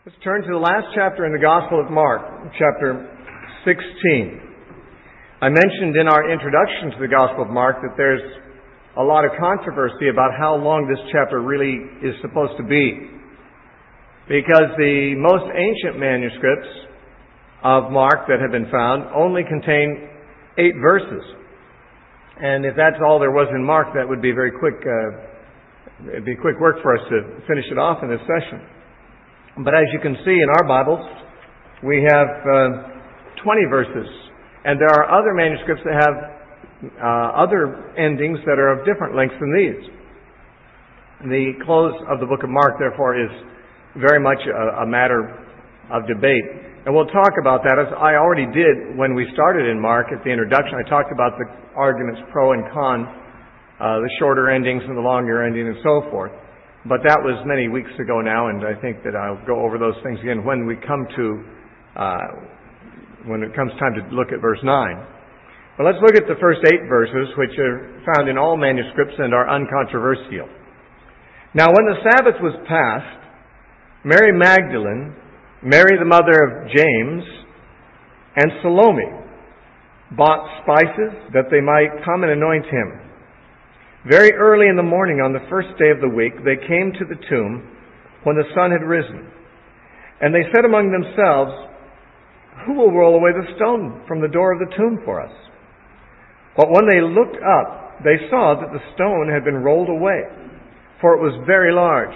Let's turn to the last chapter in the Gospel of Mark, chapter 16. I mentioned in our introduction to the Gospel of Mark that there's a lot of controversy about how long this chapter really is supposed to be. Because the most ancient manuscripts of Mark that have been found only contain 8 verses. And if that's all there was in Mark, that would be very quick. It'd be quick work for us to finish it off in this session. But as you can see in our Bibles, we have 20 verses. And there are other manuscripts that have other endings that are of different lengths than these. The close of the book of Mark, therefore, is very much a matter of debate. And we'll talk about that, as I already did when we started in Mark at the introduction. I talked about the arguments pro and con, the shorter endings and the longer ending and so forth. But that was many weeks ago now, and I think that I'll go over those things again when it comes time to look at verse 9. But let's look at the first 8 verses, which are found in all manuscripts and are uncontroversial. Now, when the Sabbath was past, Mary Magdalene, Mary the mother of James, and Salome bought spices that they might come and anoint him. Very early in the morning on the first day of the week, they came to the tomb when the sun had risen. And they said among themselves, "Who will roll away the stone from the door of the tomb for us?" But when they looked up, they saw that the stone had been rolled away, for it was very large.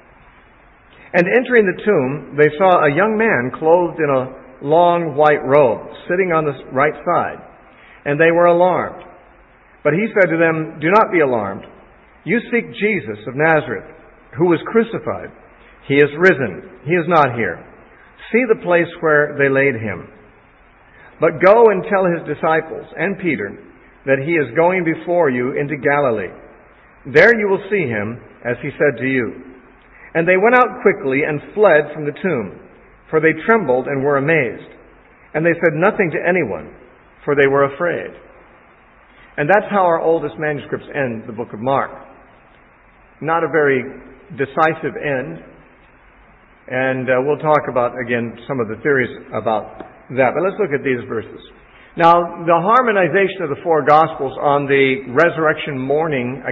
And entering the tomb, they saw a young man clothed in a long white robe, sitting on the right side. And they were alarmed. But he said to them, "Do not be alarmed. You seek Jesus of Nazareth, who was crucified. He is risen. He is not here. See the place where they laid him. But go and tell his disciples and Peter that he is going before you into Galilee. There you will see him, as he said to you." And they went out quickly and fled from the tomb, for they trembled and were amazed. And they said nothing to anyone, for they were afraid. And that's how our oldest manuscripts end the book of Mark. Not a very decisive end. And we'll talk about, again, some of the theories about that. But let's look at these verses. Now, the harmonization of the 4 Gospels on the resurrection morning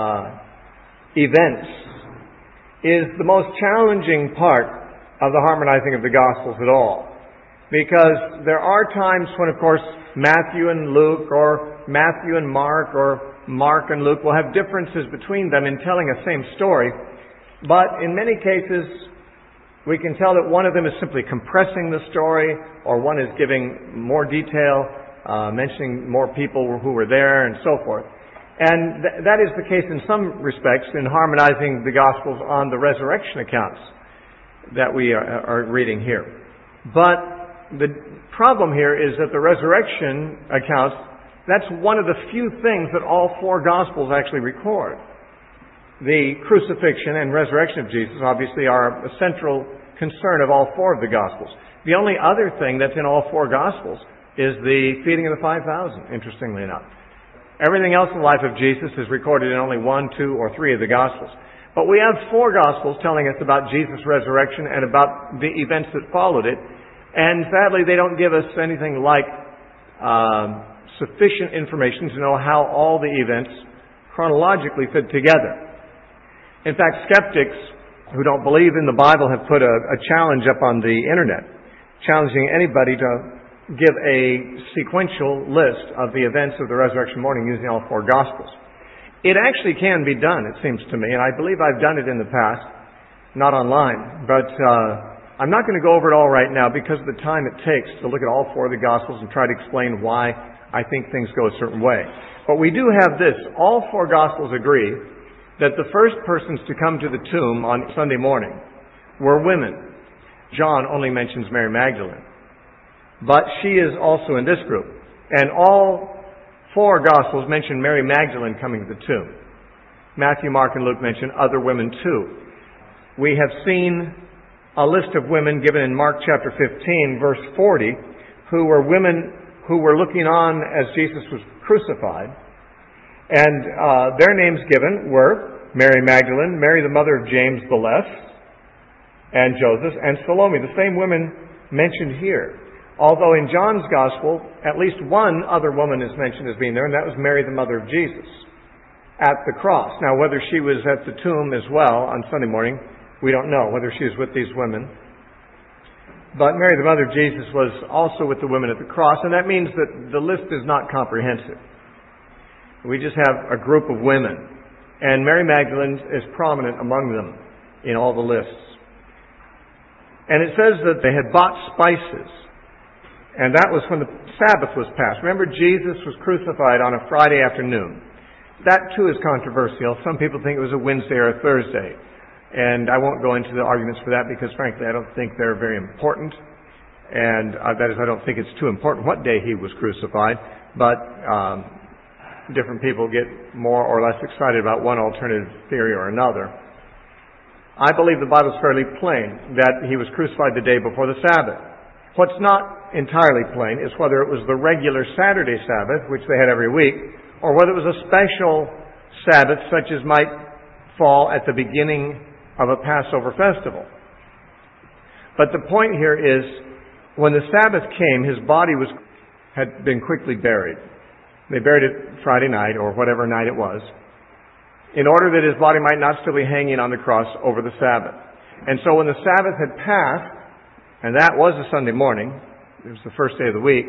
events is the most challenging part of the harmonizing of the Gospels at all. Because there are times when, of course, Matthew and Luke, or Matthew and Mark, or Mark and Luke will have differences between them in telling a same story. But in many cases, we can tell that one of them is simply compressing the story, or one is giving more detail, mentioning more people who were there, and so forth. And that is the case in some respects in harmonizing the Gospels on the resurrection accounts that we are reading here. But the problem here is that the resurrection accounts, that's one of the few things that all 4 Gospels actually record. The crucifixion and resurrection of Jesus obviously are a central concern of all 4 of the Gospels. The only other thing that's in all 4 Gospels is the feeding of the 5,000, interestingly enough. Everything else in the life of Jesus is recorded in only 1, 2, or 3 of the Gospels. But we have 4 Gospels telling us about Jesus' resurrection and about the events that followed it. And sadly, they don't give us anything like sufficient information to know how all the events chronologically fit together. In fact, skeptics who don't believe in the Bible have put a challenge up on the internet, challenging anybody to give a sequential list of the events of the resurrection morning using all 4 Gospels. It actually can be done, it seems to me, and I believe I've done it in the past, not online, but I'm not going to go over it all right now because of the time it takes to look at all 4 of the Gospels and try to explain why I think things go a certain way. But we do have this. All 4 Gospels agree that the first persons to come to the tomb on Sunday morning were women. John only mentions Mary Magdalene. But she is also in this group. And all 4 Gospels mention Mary Magdalene coming to the tomb. Matthew, Mark, and Luke mention other women too. We have seen a list of women given in Mark chapter 15, verse 40, who were women who were looking on as Jesus was crucified. And their names given were Mary Magdalene, Mary the mother of James the Less, and Joseph and Salome, the same women mentioned here. Although in John's Gospel, at least one other woman is mentioned as being there, and that was Mary, the mother of Jesus, at the cross. Now, whether she was at the tomb as well on Sunday morning, we don't know, whether she was with these women. But Mary, the mother of Jesus, was also with the women at the cross, and that means that the list is not comprehensive. We just have a group of women, and Mary Magdalene is prominent among them in all the lists. And it says that they had bought spices, and that was when the Sabbath was passed. Remember, Jesus was crucified on a Friday afternoon. That too is controversial. Some people think it was a Wednesday or a Thursday. And I won't go into the arguments for that because, frankly, I don't think they're very important. And that is, I don't think it's too important what day he was crucified. But different people get more or less excited about one alternative theory or another. I believe the Bible is fairly plain that he was crucified the day before the Sabbath. What's not entirely plain is whether it was the regular Saturday Sabbath, which they had every week, or whether it was a special Sabbath such as might fall at the beginning of a Passover festival. But the point here is, when the Sabbath came, his body had been quickly buried. They buried it Friday night, or whatever night it was, in order that his body might not still be hanging on the cross over the Sabbath. And so when the Sabbath had passed, and that was a Sunday morning, it was the first day of the week,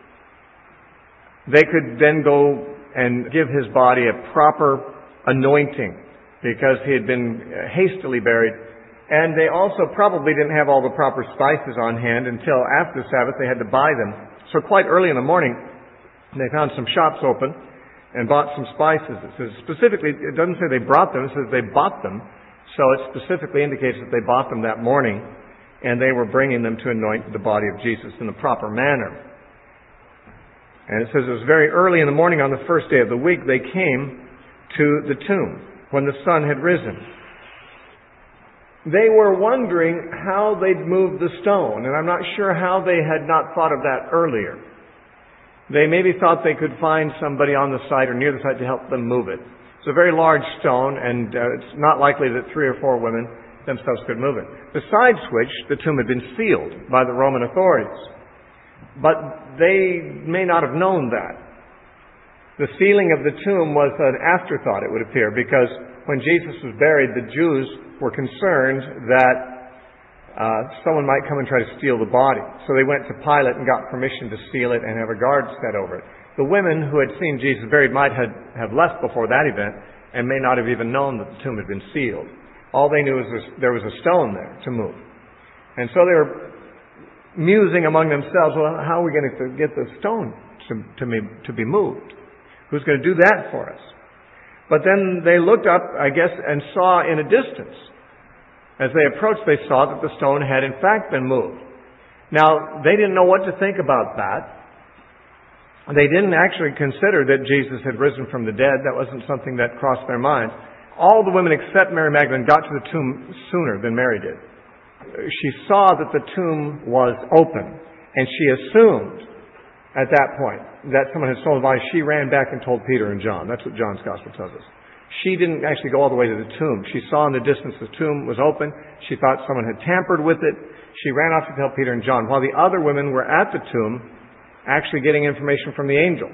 they could then go and give his body a proper anointing, because he had been hastily buried. And they also probably didn't have all the proper spices on hand until after the Sabbath. They had to buy them. So quite early in the morning, they found some shops open and bought some spices. It says specifically, it doesn't say they brought them, it says they bought them. So it specifically indicates that they bought them that morning, and they were bringing them to anoint the body of Jesus in the proper manner. And it says it was very early in the morning on the first day of the week they came to the tomb when the sun had risen. They were wondering how they'd move the stone, and I'm not sure how they had not thought of that earlier. They maybe thought they could find somebody on the site or near the site to help them move it. It's a very large stone, and it's not likely that 3 or 4 women themselves could move it. Besides which, the tomb had been sealed by the Roman authorities. But they may not have known that. The sealing of the tomb was an afterthought, it would appear, because when Jesus was buried, the Jews were concerned that someone might come and try to steal the body. So they went to Pilate and got permission to seal it and have a guard set over it. The women who had seen Jesus buried might have left before that event and may not have even known that the tomb had been sealed. All they knew was there was a stone there to move. And so they were musing among themselves, well, how are we going to get the stone to be moved? Who's going to do that for us? But then they looked up, I guess, and saw in a distance. As they approached, they saw that the stone had in fact been moved. Now, they didn't know what to think about that. They didn't actually consider that Jesus had risen from the dead. That wasn't something that crossed their minds. All the women except Mary Magdalene got to the tomb sooner than Mary did. She saw that the tomb was open, and she assumed at that point that someone had stolen the body. She ran back and told Peter and John. That's what John's Gospel tells us. She didn't actually go all the way to the tomb. She saw in the distance the tomb was open. She thought someone had tampered with it. She ran off to tell Peter and John, while the other women were at the tomb actually getting information from the angel.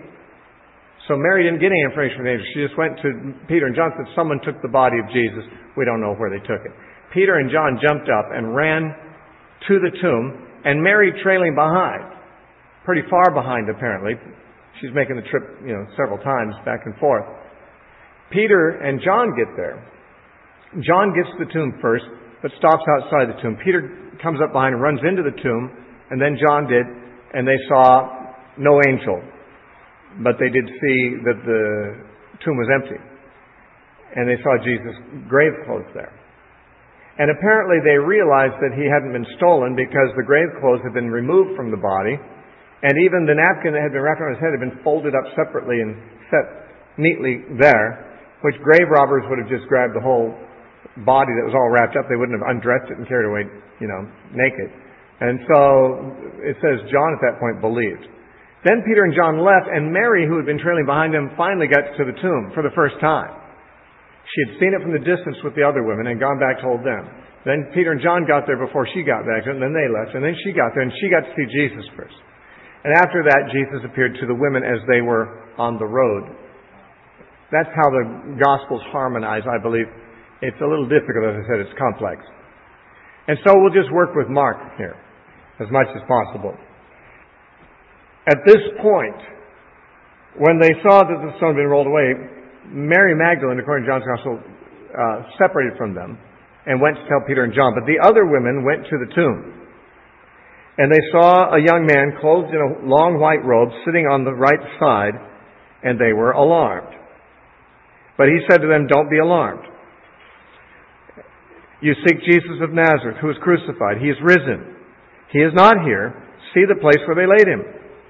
So Mary didn't get any information from the angel. She just went to Peter and John and said, someone took the body of Jesus. We don't know where they took it. Peter and John jumped up and ran to the tomb, and Mary trailing behind, pretty far behind apparently. She's making the trip, several times back and forth. Peter and John get there. John gets to the tomb first, but stops outside the tomb. Peter comes up behind and runs into the tomb, and then John did, and they saw no angel. But they did see that the tomb was empty. And they saw Jesus' grave clothes there. And apparently they realized that he hadn't been stolen because the grave clothes had been removed from the body, and even the napkin that had been wrapped around his head had been folded up separately and set neatly there, which grave robbers would have just grabbed the whole body that was all wrapped up. They wouldn't have undressed it and carried it away, naked. And so it says John at that point believed. Then Peter and John left, and Mary, who had been trailing behind them, finally got to the tomb for the first time. She had seen it from the distance with the other women and gone back and told them. Then Peter and John got there before she got back, and then they left, and then she got there, and she got to see Jesus first. And after that, Jesus appeared to the women as they were on the road. That's how the Gospels harmonize, I believe. It's a little difficult, as I said, it's complex. And so we'll just work with Mark here as much as possible. At this point, when they saw that the stone had been rolled away, Mary Magdalene, according to John's Gospel, separated from them and went to tell Peter and John. But the other women went to the tomb. And they saw a young man clothed in a long white robe sitting on the right side, and they were alarmed. But he said to them, "Don't be alarmed. You seek Jesus of Nazareth, who was crucified. He is risen. He is not here. See the place where they laid him."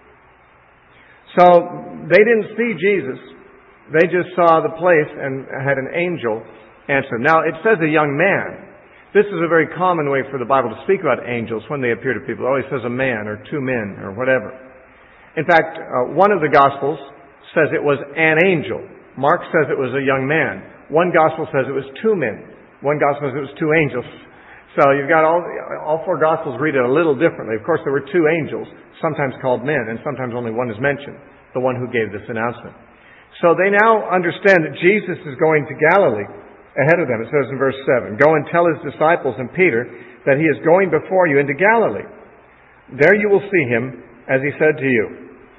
So they didn't see Jesus. They just saw the place and had an angel answer. Now, it says a young man. This is a very common way for the Bible to speak about angels when they appear to people. It always says a man or two men or whatever. In fact, one of the Gospels says it was an angel. Mark says it was a young man. One Gospel says it was two men. One Gospel says it was two angels. So you've got all four Gospels read it a little differently. Of course, there were two angels, sometimes called men, and sometimes only one is mentioned, the one who gave this announcement. So they now understand that Jesus is going to Galilee ahead of them. It says in verse 7, "Go and tell his disciples and Peter that he is going before you into Galilee. There you will see him, as he said to you."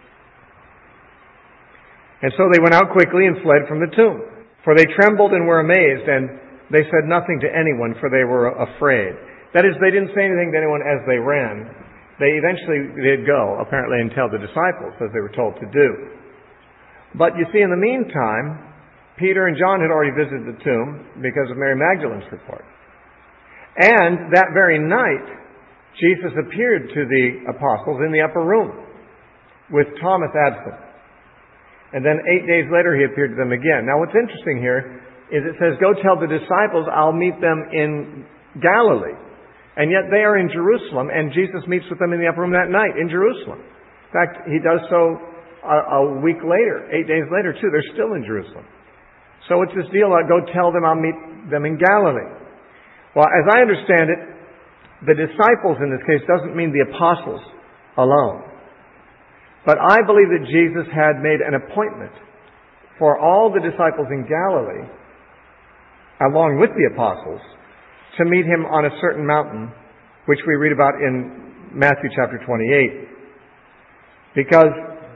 And so they went out quickly and fled from the tomb. For they trembled and were amazed, and they said nothing to anyone, for they were afraid. That is, they didn't say anything to anyone as they ran. They eventually did go, apparently, and tell the disciples, as they were told to do. But you see, in the meantime, Peter and John had already visited the tomb because of Mary Magdalene's report. And that very night, Jesus appeared to the apostles in the upper room with Thomas absent. And then 8 days later, he appeared to them again. Now, what's interesting here is it says, "Go tell the disciples I'll meet them in Galilee." And yet they are in Jerusalem, and Jesus meets with them in the upper room that night in Jerusalem. In fact, he does so a week later, 8 days later too. They're still in Jerusalem. So it's this deal about go tell them I'll meet them in Galilee. Well, as I understand it, the disciples in this case doesn't mean the apostles alone. But I believe that Jesus had made an appointment for all the disciples in Galilee, along with the apostles, to meet him on a certain mountain, which we read about in Matthew chapter 28. Because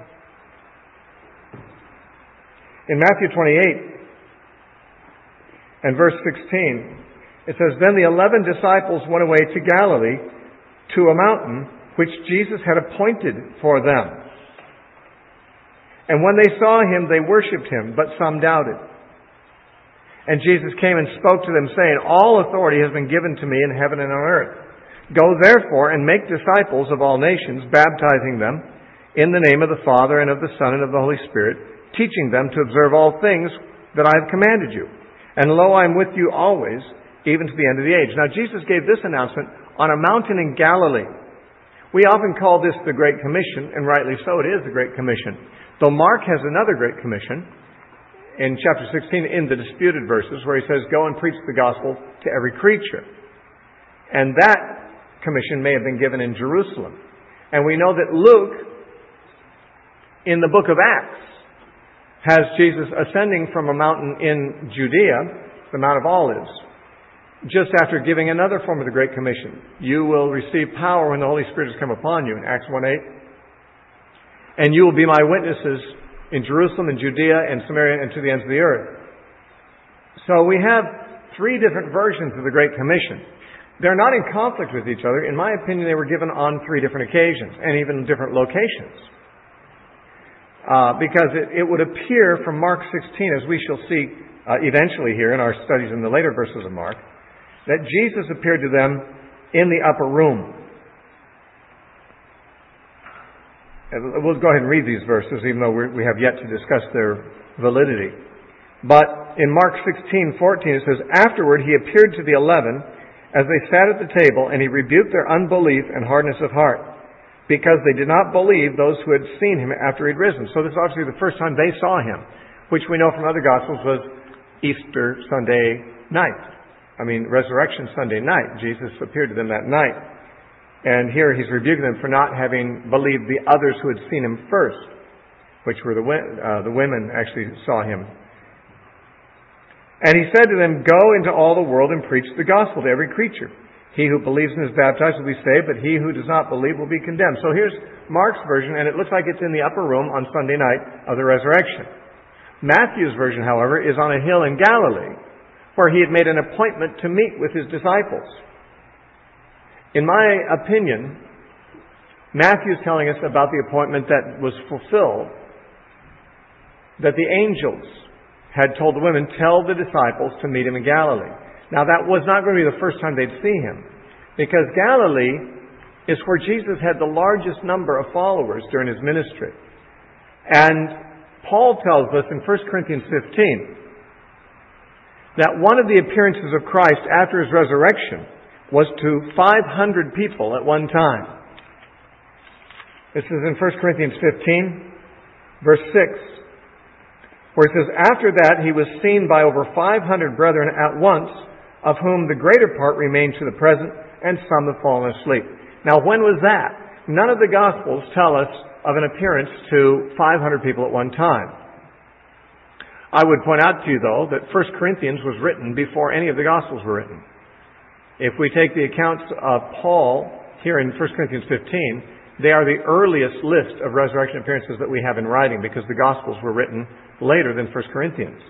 in Matthew 28 and verse 16, it says, "Then the 11 disciples went away to Galilee, to a mountain which Jesus had appointed for them. And when they saw him, they worshipped him, but some doubted. And Jesus came and spoke to them, saying, 'All authority has been given to me in heaven and on earth. Go therefore and make disciples of all nations, baptizing them in the name of the Father and of the Son and of the Holy Spirit, teaching them to observe all things that I have commanded you. And lo, I am with you always, even to the end of the age.'" Now, Jesus gave this announcement on a mountain in Galilee. We often call this the Great Commission, and rightly so, it is the Great Commission. Though Mark has another Great Commission in chapter 16 in the disputed verses where he says, "Go and preach the gospel to every creature." And that commission may have been given in Jerusalem. And we know that Luke, in the book of Acts, has Jesus ascending from a mountain in Judea, the Mount of Olives, just after giving another form of the Great Commission. "You will receive power when the Holy Spirit has come upon you," in Acts 1:8. "And you will be my witnesses in Jerusalem and Judea and Samaria and to the ends of the earth." So we have three different versions of the Great Commission. They're not in conflict with each other. In my opinion, they were given on three different occasions and even different locations. Because it would appear from Mark 16, as we shall see eventually here in our studies in the later verses of Mark, that Jesus appeared to them in the upper room. We'll go ahead and read these verses, even though we have yet to discuss their validity. But in Mark 16:14 it says, "Afterward he appeared to the 11 as they sat at the table, and he rebuked their unbelief and hardness of heart, because they did not believe those who had seen him after he'd risen." So this is obviously the first time they saw him, which we know from other Gospels was Easter Sunday night, Resurrection Sunday night. Jesus appeared to them that night. And here he's rebuking them for not having believed the others who had seen him first, which were the women actually saw him. And he said to them, "Go into all the world and preach the gospel to every creature. He who believes and is baptized will be saved, but he who does not believe will be condemned." So here's Mark's version, and it looks like it's in the upper room on Sunday night of the resurrection. Matthew's version, however, is on a hill in Galilee, where he had made an appointment to meet with his disciples. In my opinion, Matthew's telling us about the appointment that was fulfilled, that the angels had told the women, "Tell the disciples to meet him in Galilee." Now, that was not going to be the first time they'd see him, because Galilee is where Jesus had the largest number of followers during his ministry. And Paul tells us in 1 Corinthians 15 that one of the appearances of Christ after his resurrection was to 500 people at one time. This is in 1 Corinthians 15, verse 6, where it says, "After that he was seen by over 500 brethren at once, of whom the greater part remain to the present, and some have fallen asleep." Now, when was that? None of the Gospels tell us of an appearance to 500 people at one time. I would point out to you, though, that 1 Corinthians was written before any of the Gospels were written. If we take the accounts of Paul here in 1 Corinthians 15, they are the earliest list of resurrection appearances that we have in writing, because the Gospels were written later than 1 Corinthians.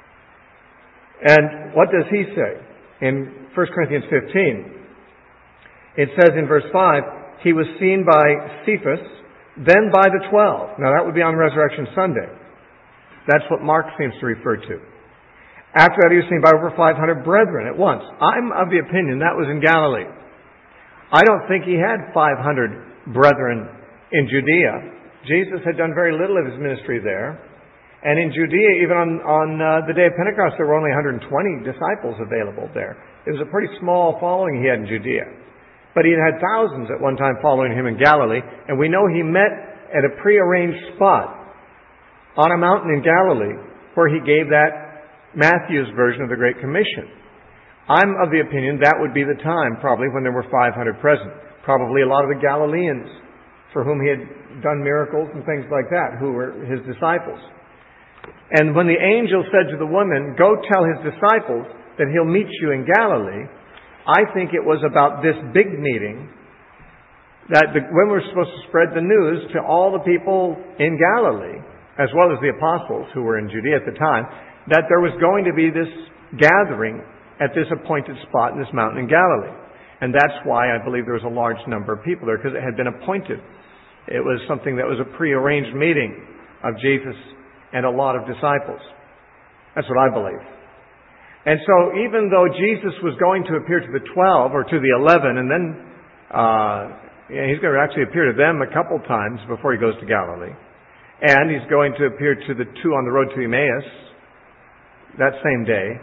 And what does he say in 1 Corinthians 15? It says in verse 5, "He was seen by Cephas, then by the 12. Now that would be on Resurrection Sunday. That's what Mark seems to refer to. "After that he was seen by over 500 brethren at once." I'm of the opinion that was in Galilee. I don't think he had 500 brethren in Judea. Jesus had done very little of his ministry there. And in Judea, even on the day of Pentecost, there were only 120 disciples available there. It was a pretty small following he had in Judea. But he had thousands at one time following him in Galilee. And we know he met at a prearranged spot on a mountain in Galilee where he gave that Matthew's version of the Great Commission. I'm of the opinion that would be the time probably when there were 500 present. Probably a lot of the Galileans for whom he had done miracles and things like that, who were his disciples. And when the angel said to the woman, "Go tell his disciples that he'll meet you in Galilee," I think it was about this big meeting that the women were supposed to spread the news to all the people in Galilee, as well as the apostles who were in Judea at the time, that there was going to be this gathering at this appointed spot in this mountain in Galilee. And that's why I believe there was a large number of people there, because it had been appointed. It was something that was a prearranged meeting of Jesus and a lot of disciples. That's what I believe. And so even though Jesus was going to appear to the 12 or to the 11, and then he's going to actually appear to them a couple times before he goes to Galilee. And he's going to appear to the two on the road to Emmaus that same day.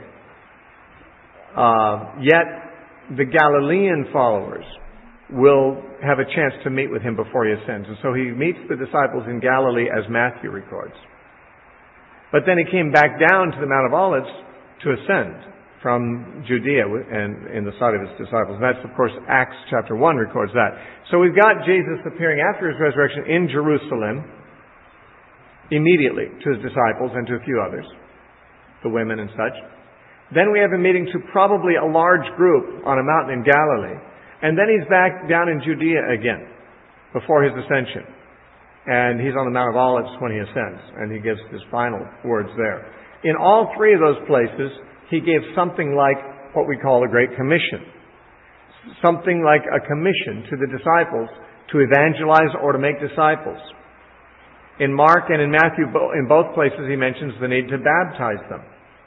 Yet the Galilean followers will have a chance to meet with him before he ascends. And so he meets the disciples in Galilee, as Matthew records. But then he came back down to the Mount of Olives to ascend from Judea and in the sight of his disciples. And that's, of course, Acts chapter 1 records that. So we've got Jesus appearing after his resurrection in Jerusalem immediately to his disciples and to a few others, the women and such. Then we have him meeting to probably a large group on a mountain in Galilee. And then he's back down in Judea again before his ascension. And he's on the Mount of Olives when he ascends, and he gives his final words there. In all three of those places, he gave something like what we call a Great Commission. Something like a commission to the disciples to evangelize or to make disciples. In Mark and in Matthew, in both places, he mentions the need to baptize them.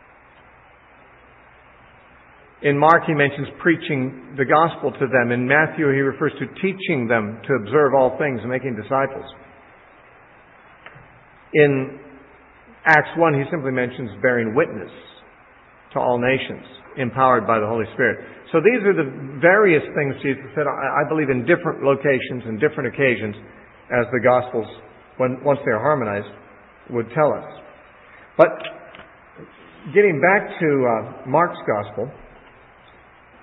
In Mark, he mentions preaching the gospel to them. In Matthew, he refers to teaching them to observe all things and making disciples. In Acts 1, he simply mentions bearing witness to all nations, empowered by the Holy Spirit. So these are the various things Jesus said, I believe, in different locations and different occasions, as the Gospels, once they are harmonized, would tell us. But getting back to Mark's Gospel,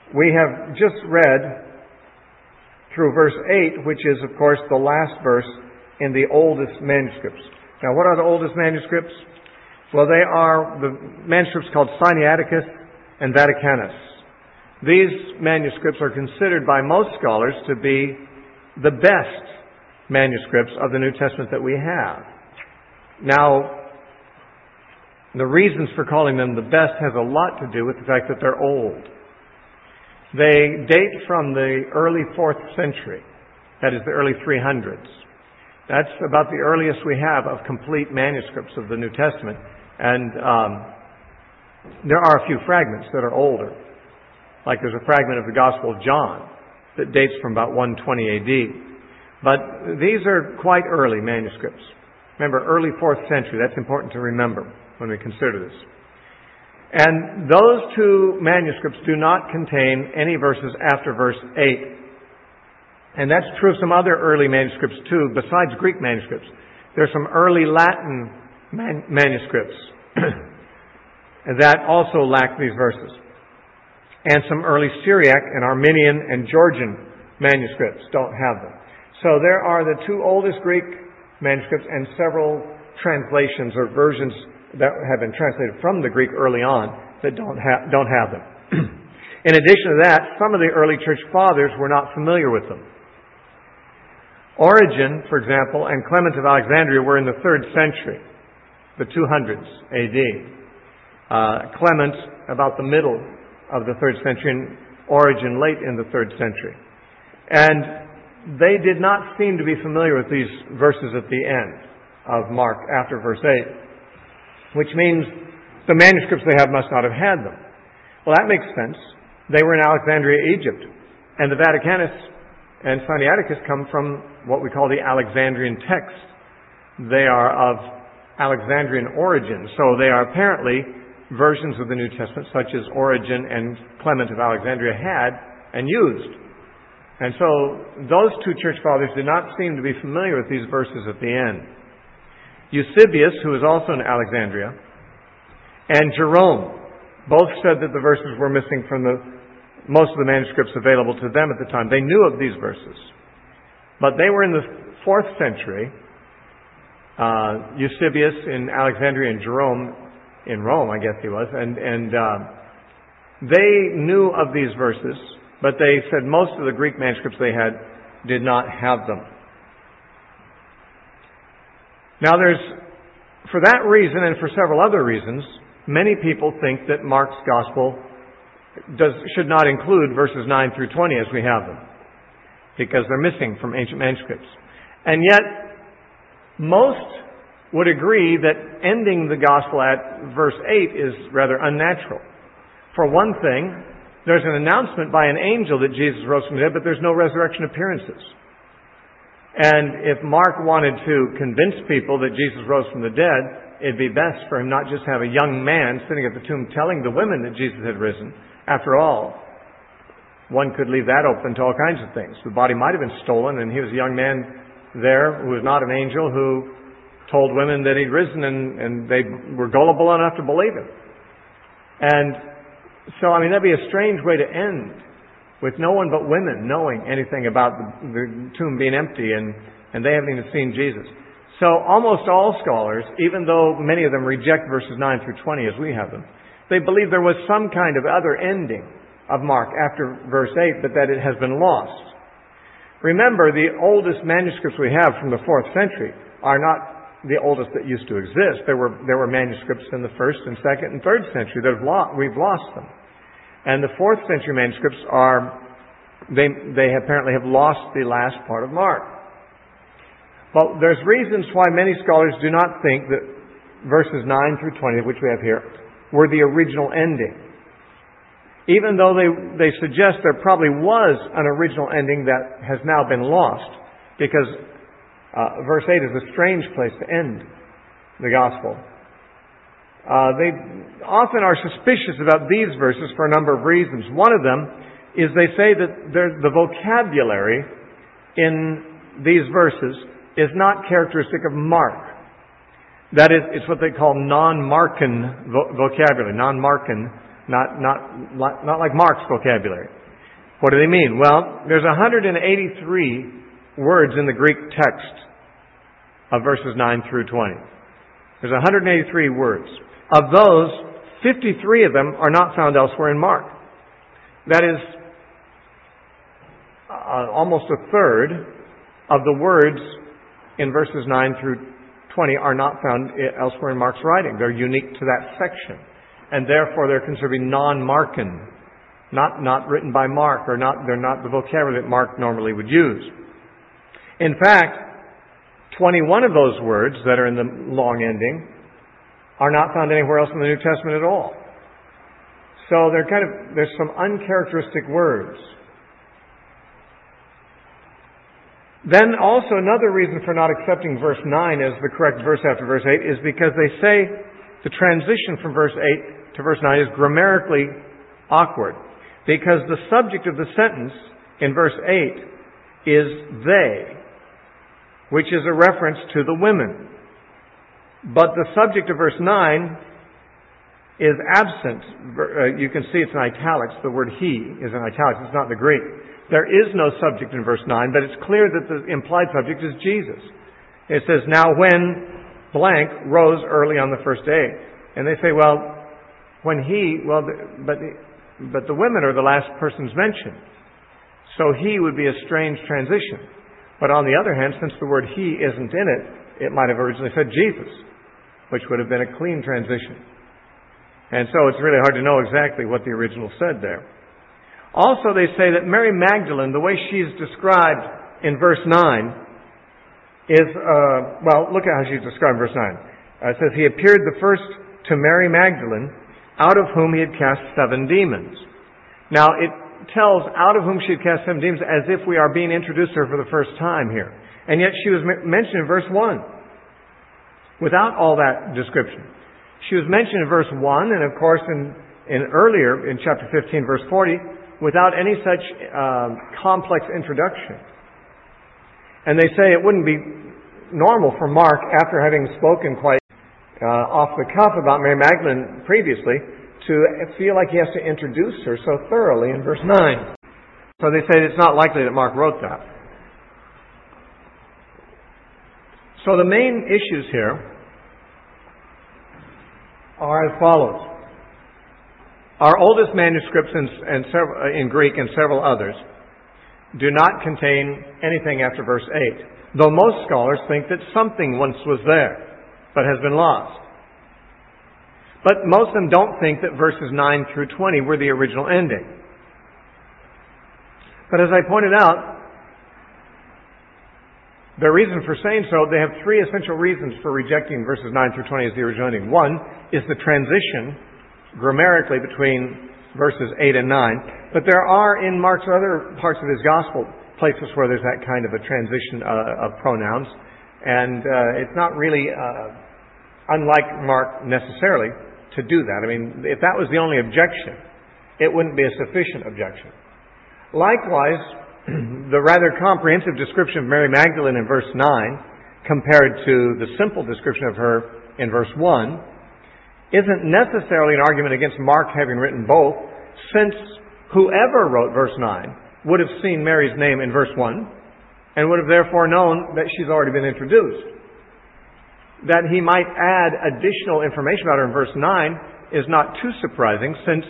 We have just read through verse 8, which is, of course, the last verse in the oldest manuscripts. Now, what are the oldest manuscripts? Well, they are the manuscripts called Sinaiticus and Vaticanus. These manuscripts are considered by most scholars to be the best manuscripts of the New Testament that we have. Now, the reasons for calling them the best has a lot to do with the fact that they're old. They date from the early 4th century, that is the early 300s. That's about the earliest we have of complete manuscripts of the New Testament. And there are a few fragments that are older. Like there's a fragment of the Gospel of John that dates from about 120 AD. But these are quite early manuscripts. Remember, early 4th century. That's important to remember when we consider this. And those two manuscripts do not contain any verses after verse 8. And that's true of some other early manuscripts too, besides Greek manuscripts. There's some early Latin manuscripts that also lack these verses. And some early Syriac and Armenian and Georgian manuscripts don't have them. So there are the two oldest Greek manuscripts and several translations or versions that have been translated from the Greek early on that don't have them. In addition to that, some of the early church fathers were not familiar with them. Origen, for example, and Clement of Alexandria were in the 3rd century, the 200s AD. Clement about the middle of the 3rd century and Origen late in the 3rd century. And they did not seem to be familiar with these verses at the end of Mark after verse 8, which means the manuscripts they have must not have had them. Well, that makes sense. They were in Alexandria, Egypt, and the Vaticanus and Sinaiticus come from what we call the Alexandrian text. They are of Alexandrian origin, so they are apparently versions of the New Testament such as Origen and Clement of Alexandria had and used. And so those two church fathers did not seem to be familiar with these verses at the end. Eusebius, who was also in Alexandria, and Jerome both said that the verses were missing from most of the manuscripts available to them at the time. They knew of these verses. But they were in the 4th century. Eusebius in Alexandria and Jerome in Rome, I guess he was. And they knew of these verses, but they said most of the Greek manuscripts they had did not have them. Now for that reason and for several other reasons, many people think that Mark's Gospel should not include verses 9 through 20 as we have them, because they're missing from ancient manuscripts. And yet, most would agree that ending the Gospel at verse 8 is rather unnatural. For one thing, there's an announcement by an angel that Jesus rose from the dead, but there's no resurrection appearances. And if Mark wanted to convince people that Jesus rose from the dead, it'd be best for him not just have a young man sitting at the tomb telling the women that Jesus had risen. After all, one could leave that open to all kinds of things. The body might have been stolen, and he was a young man there who was not an angel who told women that he'd risen, and they were gullible enough to believe him. And so, that'd be a strange way to end, with no one but women knowing anything about the tomb being empty, and they haven't even seen Jesus. So almost all scholars, even though many of them reject verses 9 through 20 as we have them, they believe there was some kind of other ending of Mark after verse 8, but that it has been lost. Remember, the oldest manuscripts we have from the 4th century are not the oldest that used to exist. There were manuscripts in the 1st and 2nd and 3rd century that we've lost them. And the 4th century manuscripts they apparently have lost the last part of Mark. But there's reasons why many scholars do not think that verses 9 through 20, which we have here, were the original ending. Even though they suggest there probably was an original ending that has now been lost, because verse 8 is a strange place to end the Gospel. They often are suspicious about these verses for a number of reasons. One of them is they say that the vocabulary in these verses is not characteristic of Mark. That is, it's what they call non-Markan vocabulary. Non-Markan, not like Mark's vocabulary. What do they mean? Well, there's 183 words in the Greek text of verses 9 through 20. There's 183 words. Of those, 53 of them are not found elsewhere in Mark. That is almost a third of the words in verses 9 through 20 are not found elsewhere in Mark's writing. They're unique to that section. And therefore they're considered to be non-Markan, not written by Mark, or they're not the vocabulary that Mark normally would use. In fact, 21 of those words that are in the long ending are not found anywhere else in the New Testament at all. So there's some uncharacteristic words. Then also another reason for not accepting verse 9 as the correct verse after verse 8 is because they say the transition from verse 8 to verse 9 is grammatically awkward. Because the subject of the sentence in verse 8 is they, which is a reference to the women. But the subject of verse 9 is absent. You can see it's in italics. The word he is in italics. It's not the Greek. There is no subject in verse 9, but it's clear that the implied subject is Jesus. It says, now when blank rose early on the first day. And they say, well, when he, well, but the women are the last persons mentioned. So he would be a strange transition. But on the other hand, since the word he isn't in it, it might have originally said Jesus, which would have been a clean transition. And so it's really hard to know exactly what the original said there. Also, they say that Mary Magdalene, the way she's described in verse 9, is, look at how she's described in verse 9. It says, he appeared the first to Mary Magdalene, out of whom he had cast 7 demons. Now, it tells out of whom she had cast 7 demons as if we are being introduced to her for the first time here. And yet she was mentioned in verse 1, without all that description. She was mentioned in verse 1, and of course in earlier, in chapter 15, verse 40, without any such complex introduction. And they say it wouldn't be normal for Mark, after having spoken quite off the cuff about Mary Magdalene previously, to feel like he has to introduce her so thoroughly in verse 9. So they say it's not likely that Mark wrote that. So the main issues here are as follows. Our oldest manuscripts in Greek and several others do not contain anything after verse 8, though most scholars think that something once was there, but has been lost. But most of them don't think that verses 9 through 20 were the original ending. But as I pointed out, the reason for saying so, they have 3 essential reasons for rejecting verses 9 through 20 as the original ending. One is the transition grammatically between verses 8 and 9. But there are in Mark's other parts of his gospel places where there's that kind of a transition of pronouns. And it's not really unlike Mark necessarily to do that. I mean, if that was the only objection, it wouldn't be a sufficient objection. Likewise, the rather comprehensive description of Mary Magdalene in verse 9 compared to the simple description of her in verse 1 isn't necessarily an argument against Mark having written both, since whoever wrote verse 9 would have seen Mary's name in verse 1 and would have therefore known that she's already been introduced. That he might add additional information about her in verse 9 is not too surprising, since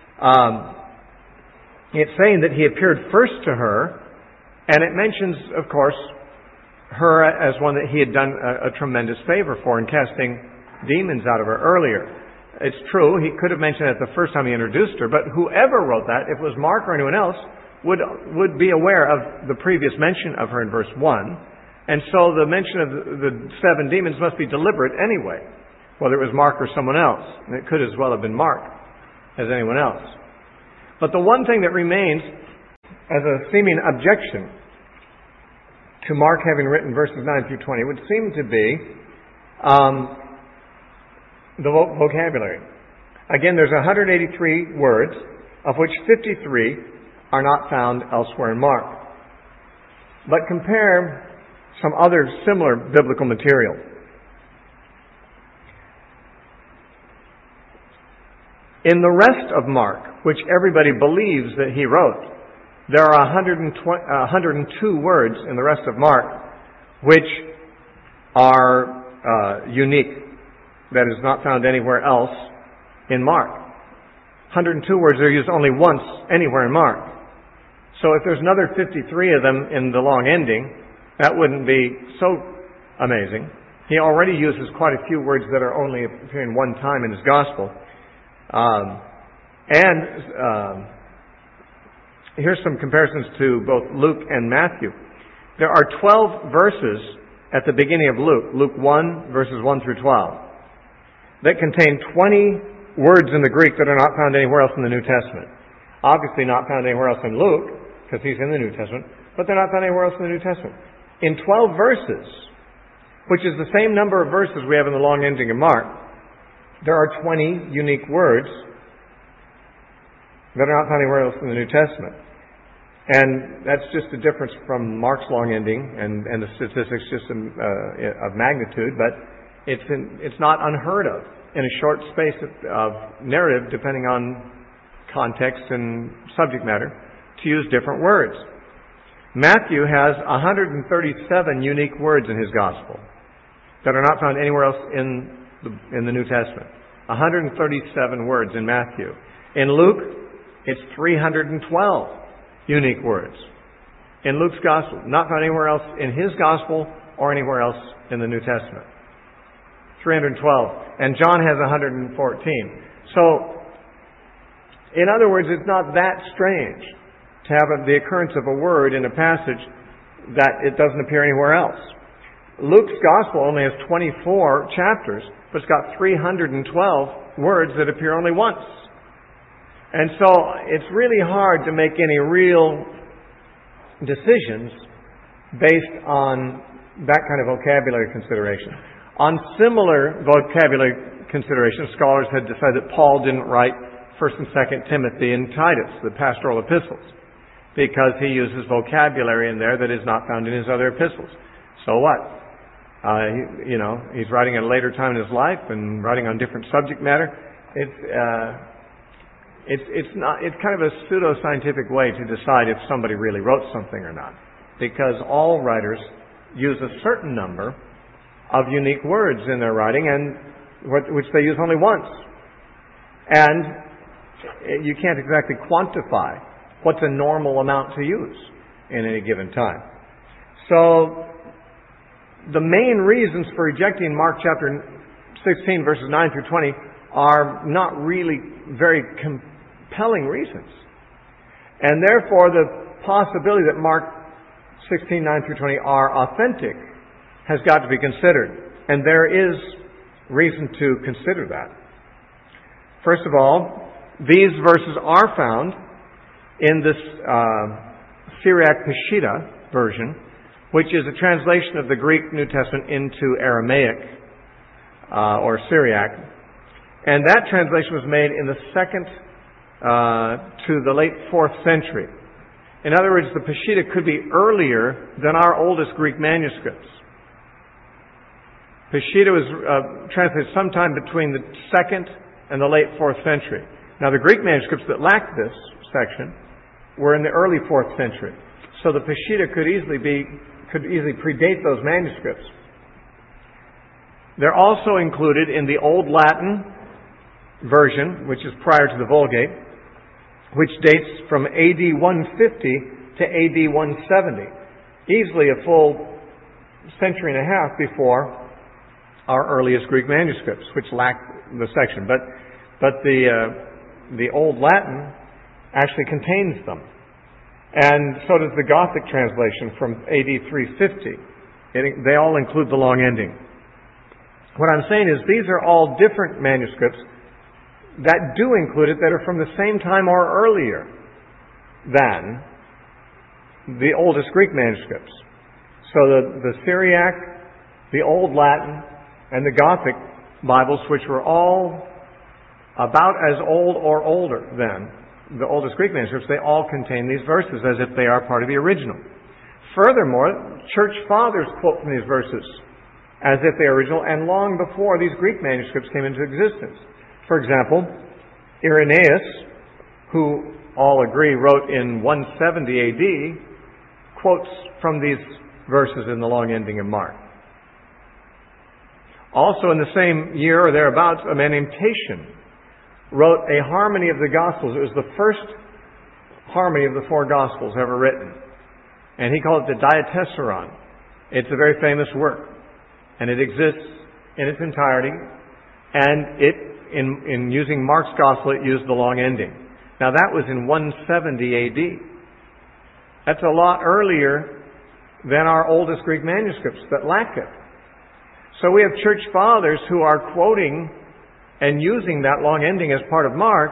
it's saying that he appeared first to her, and it mentions, of course, her as one that he had done a tremendous favor for in casting demons out of her earlier. It's true, he could have mentioned it the first time he introduced her, but whoever wrote that, if it was Mark or anyone else, would be aware of the previous mention of her in verse 1. And so the mention of the 7 demons must be deliberate anyway, whether it was Mark or someone else. And it could as well have been Mark as anyone else. But the one thing that remains as a seeming objection to Mark having written verses 9 through 20 would seem to be the vocabulary. Again, there's 183 words, of which 53 are not found elsewhere in Mark. But compare some other similar biblical material. In the rest of Mark, which everybody believes that he wrote, there are 102 words in the rest of Mark which are unique, that is not found anywhere else in Mark. 102 words are used only once anywhere in Mark. So if there's another 53 of them in the long ending, that wouldn't be so amazing. He already uses quite a few words that are only appearing one time in his gospel. Here's some comparisons to both Luke and Matthew. There are 12 verses at the beginning of Luke, Luke 1, verses 1 through 12, that contain 20 words in the Greek that are not found anywhere else in the New Testament. Obviously not found anywhere else in Luke, because he's in the New Testament, but they're not found anywhere else in the New Testament. In 12 verses, which is the same number of verses we have in the long ending of Mark, there are 20 unique words that are not found anywhere else in the New Testament. And that's just a difference from Mark's long ending and the statistics just of magnitude, but it's not unheard of in a short space of narrative, depending on context and subject matter, to use different words. Matthew has 137 unique words in his gospel that are not found anywhere else in the New Testament. 137 words in Matthew. In Luke, it's 312 unique words. In Luke's gospel, not found anywhere else in his gospel or anywhere else in the New Testament. 312. And John has 114. So, in other words, it's not that strange to have the occurrence of a word in a passage that it doesn't appear anywhere else. Luke's gospel only has 24 chapters, but it's got 312 words that appear only once. And so it's really hard to make any real decisions based on that kind of vocabulary consideration. On similar vocabulary considerations, scholars had decided that Paul didn't write 1st and 2nd Timothy and Titus, the pastoral epistles, because he uses vocabulary in there that is not found in his other epistles. So what? He's writing at a later time in his life and writing on different subject matter. It's kind of a pseudo-scientific way to decide if somebody really wrote something or not, because all writers use a certain number of unique words in their writing, and which they use only once. And you can't exactly quantify what's a normal amount to use in any given time. So the main reasons for rejecting Mark chapter 16, verses 9 through 20 are not really very compelling reasons. And therefore, the possibility that Mark 16, 9 through 20 are authentic has got to be considered. And there is reason to consider that. First of all, these verses are found in this Syriac Peshitta version, which is a translation of the Greek New Testament into Aramaic or Syriac. And that translation was made in the 2nd to the late 4th century. In other words, the Peshitta could be earlier than our oldest Greek manuscripts. Peshitta was translated sometime between the 2nd and the late 4th century. Now, the Greek manuscripts that lacked this section were in the early 4th century. So the Peshitta could easily predate those manuscripts. They're also included in the Old Latin version, which is prior to the Vulgate, which dates from AD 150 to AD 170. Easily a full century and a half before our earliest Greek manuscripts, which lacked the section. But the Old Latin actually contains them. And so does the Gothic translation from AD 350. They all include the long ending. What I'm saying is these are all different manuscripts that do include it, that are from the same time or earlier than the oldest Greek manuscripts. So the Syriac, the Old Latin, and the Gothic Bibles, which were all about as old or older than the oldest Greek manuscripts, they all contain these verses as if they are part of the original. Furthermore, church fathers quote from these verses as if they are original, and long before these Greek manuscripts came into existence. For example, Irenaeus, who all agree wrote in 170 AD, quotes from these verses in the long ending of Mark. Also in the same year or thereabouts, a man named Tatian wrote a harmony of the Gospels. It was the first harmony of the four Gospels ever written. And he called it the Diatessaron. It's a very famous work. And it exists in its entirety. And it, in using Mark's Gospel, it used the long ending. Now that was in 170 AD. That's a lot earlier than our oldest Greek manuscripts that lack it. So we have church fathers who are quoting and using that long ending as part of Mark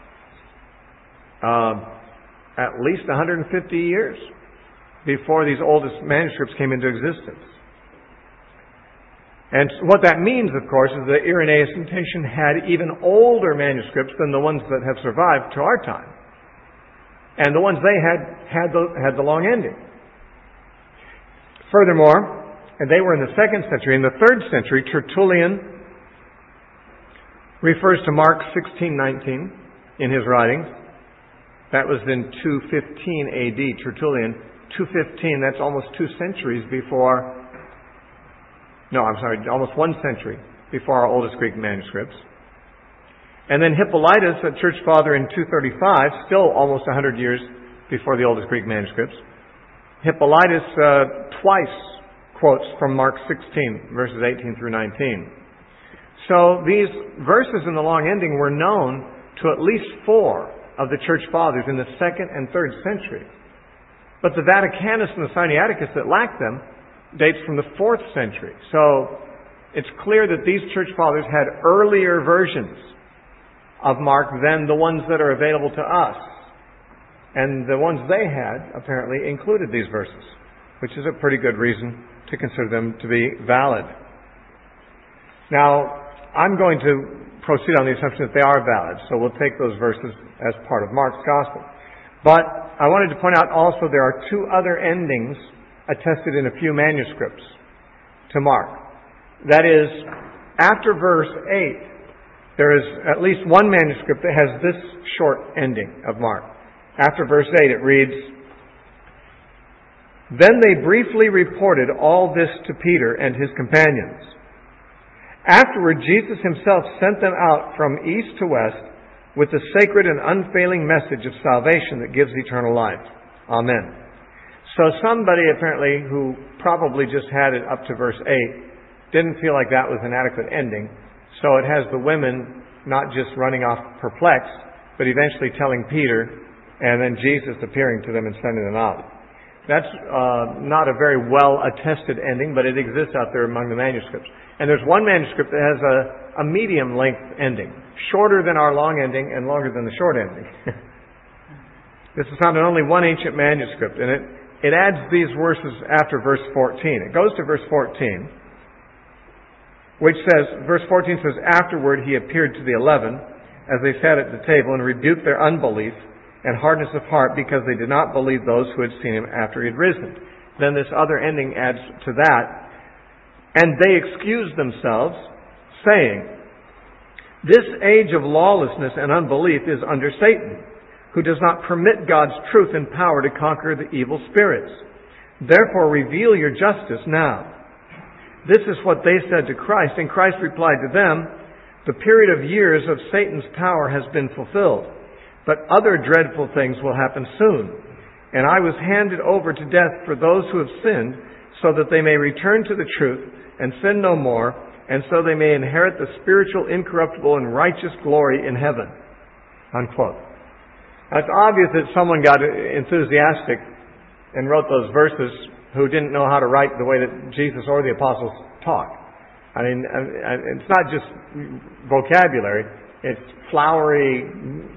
at least 150 years before these oldest manuscripts came into existence. And what that means, of course, is that Irenaeus and Tatian had even older manuscripts than the ones that have survived to our time. And the ones they had the long ending. Furthermore, and they were in the 2nd century. In the 3rd century, Tertullian refers to Mark 16:19 in his writings. That was in 215 AD. Tertullian, 215, that's almost 2 centuries before, almost 1 century before our oldest Greek manuscripts. And then Hippolytus, a church father in 235, still almost 100 years before the oldest Greek manuscripts. Hippolytus twice quotes from Mark 16, verses 18 through 19. So these verses in the long ending were known to at least 4 of the church fathers in the 2nd and 3rd century. But the Vaticanus and the Sinaiticus that lack them dates from the 4th century. So it's clear that these church fathers had earlier versions of Mark than the ones that are available to us. And the ones they had apparently included these verses, which is a pretty good reason to consider them to be valid. Now, I'm going to proceed on the assumption that they are valid, so we'll take those verses as part of Mark's Gospel. But I wanted to point out also there are 2 other endings attested in a few manuscripts to Mark. That is, after verse 8, there is at least one manuscript that has this short ending of Mark. After verse 8 it reads, "Then they briefly reported all this to Peter and his companions. Afterward Jesus himself sent them out from east to west with the sacred and unfailing message of salvation that gives eternal life. Amen." So somebody apparently who probably just had it up to verse 8 didn't feel like that was an adequate ending. So it has the women not just running off perplexed, but eventually telling Peter, and then Jesus appearing to them and sending them out. That's not a very well attested ending, but it exists out there among the manuscripts. And there's one manuscript that has a medium length ending, shorter than our long ending and longer than the short ending. This is found in only one ancient manuscript, and it adds these verses after verse 14. It goes to verse 14, which says, verse 14 says, "Afterward he appeared to the 11 as they sat at the table and rebuked their unbelief and hardness of heart because they did not believe those who had seen him after he had risen." Then this other ending adds to that. "And they excused themselves, saying, 'This age of lawlessness and unbelief is under Satan, who does not permit God's truth and power to conquer the evil spirits. Therefore reveal your justice now.' This is what they said to Christ, and Christ replied to them, 'The period of years of Satan's power has been fulfilled, but other dreadful things will happen soon. And I was handed over to death for those who have sinned, so that they may return to the truth and sin no more, and so they may inherit the spiritual, incorruptible, and righteous glory in heaven." Unquote. Now, it's obvious that someone got enthusiastic and wrote those verses who didn't know how to write the way that Jesus or the apostles taught. I mean, it's not just vocabulary. It's flowery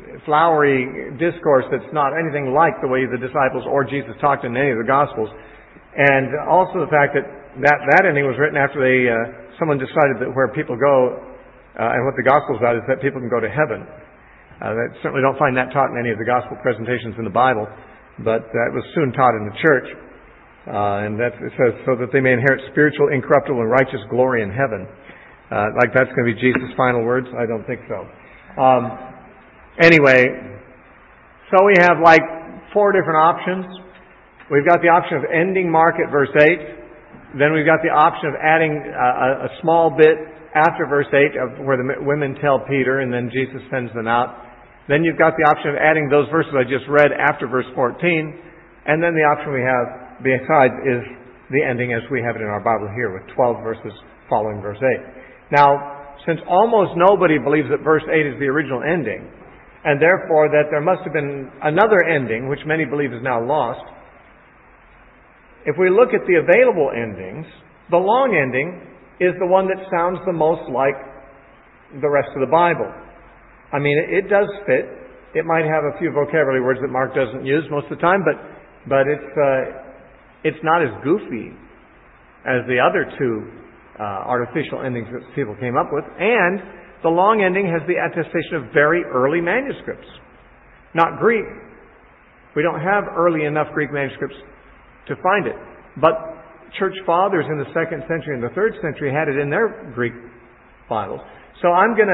discourse that's not anything like the way the disciples or Jesus talked in any of the Gospels. And also the fact that ending was written after someone decided that where people go, and what the Gospel's about is that people can go to heaven. I certainly don't find that taught in any of the Gospel presentations in the Bible, but that was soon taught in the church. And it says, so that they may inherit spiritual, incorruptible, and righteous glory in heaven. Like that's going to be Jesus' final words? I don't think so. Anyway, So we have like 4 different options. We've got the option of ending Mark at verse 8. Then we've got the option of adding a small bit after verse 8 of where the women tell Peter and then Jesus sends them out. Then you've got the option of adding those verses I just read after verse 14. And then the option we have besides is the ending as we have it in our Bible here with 12 verses following verse 8. Now, since almost nobody believes that verse 8 is the original ending, and therefore that there must have been another ending, which many believe is now lost, if we look at the available endings, the long ending is the one that sounds the most like the rest of the Bible. I mean, it does fit. It might have a few vocabulary words that Mark doesn't use most of the time, but it's not as goofy as the other 2 artificial endings that people came up with. And the long ending has the attestation of very early manuscripts, not Greek. We don't have early enough Greek manuscripts to find it. But church fathers in the 2nd century and the 3rd century had it in their Greek Bibles. So I'm going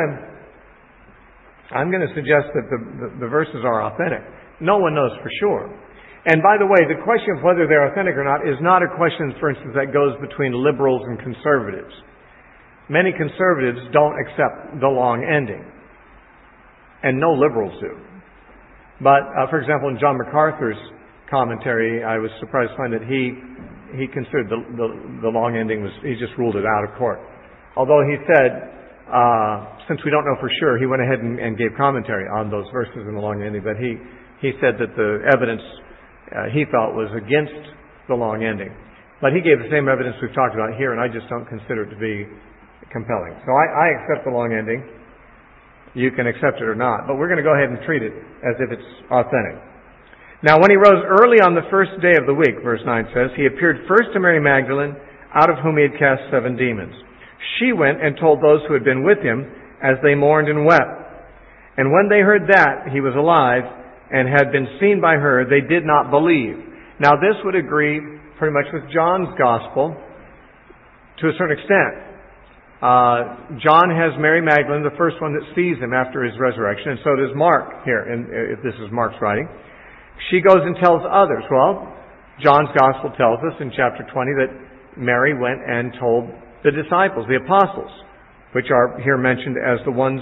to suggest that the verses are authentic. No one knows for sure. And by the way, the question of whether they're authentic or not is not a question, for instance, that goes between liberals and conservatives. Many conservatives don't accept the long ending. And no liberals do. But, for example, in John MacArthur's commentary, I was surprised to find that he considered the long ending he just ruled it out of court. Although he said, since we don't know for sure, he went ahead and gave commentary on those verses in the long ending, but he said that the evidence he felt was against the long ending. But he gave the same evidence we've talked about here, and I just don't consider it to be compelling. So I accept the long ending. You can accept it or not, but we're going to go ahead and treat it as if it's authentic. Now, when he rose early on the first day of the week, verse 9 says, he appeared first to Mary Magdalene, out of whom he had cast 7 demons. She went and told those who had been with him as they mourned and wept. And when they heard that he was alive and had been seen by her, they did not believe. Now, this would agree pretty much with John's gospel to a certain extent. John has Mary Magdalene, the first one that sees him after his resurrection, and so does Mark here, if this is Mark's writing. She goes and tells others. Well, John's Gospel tells us in chapter 20 that Mary went and told the disciples, the apostles, which are here mentioned as the ones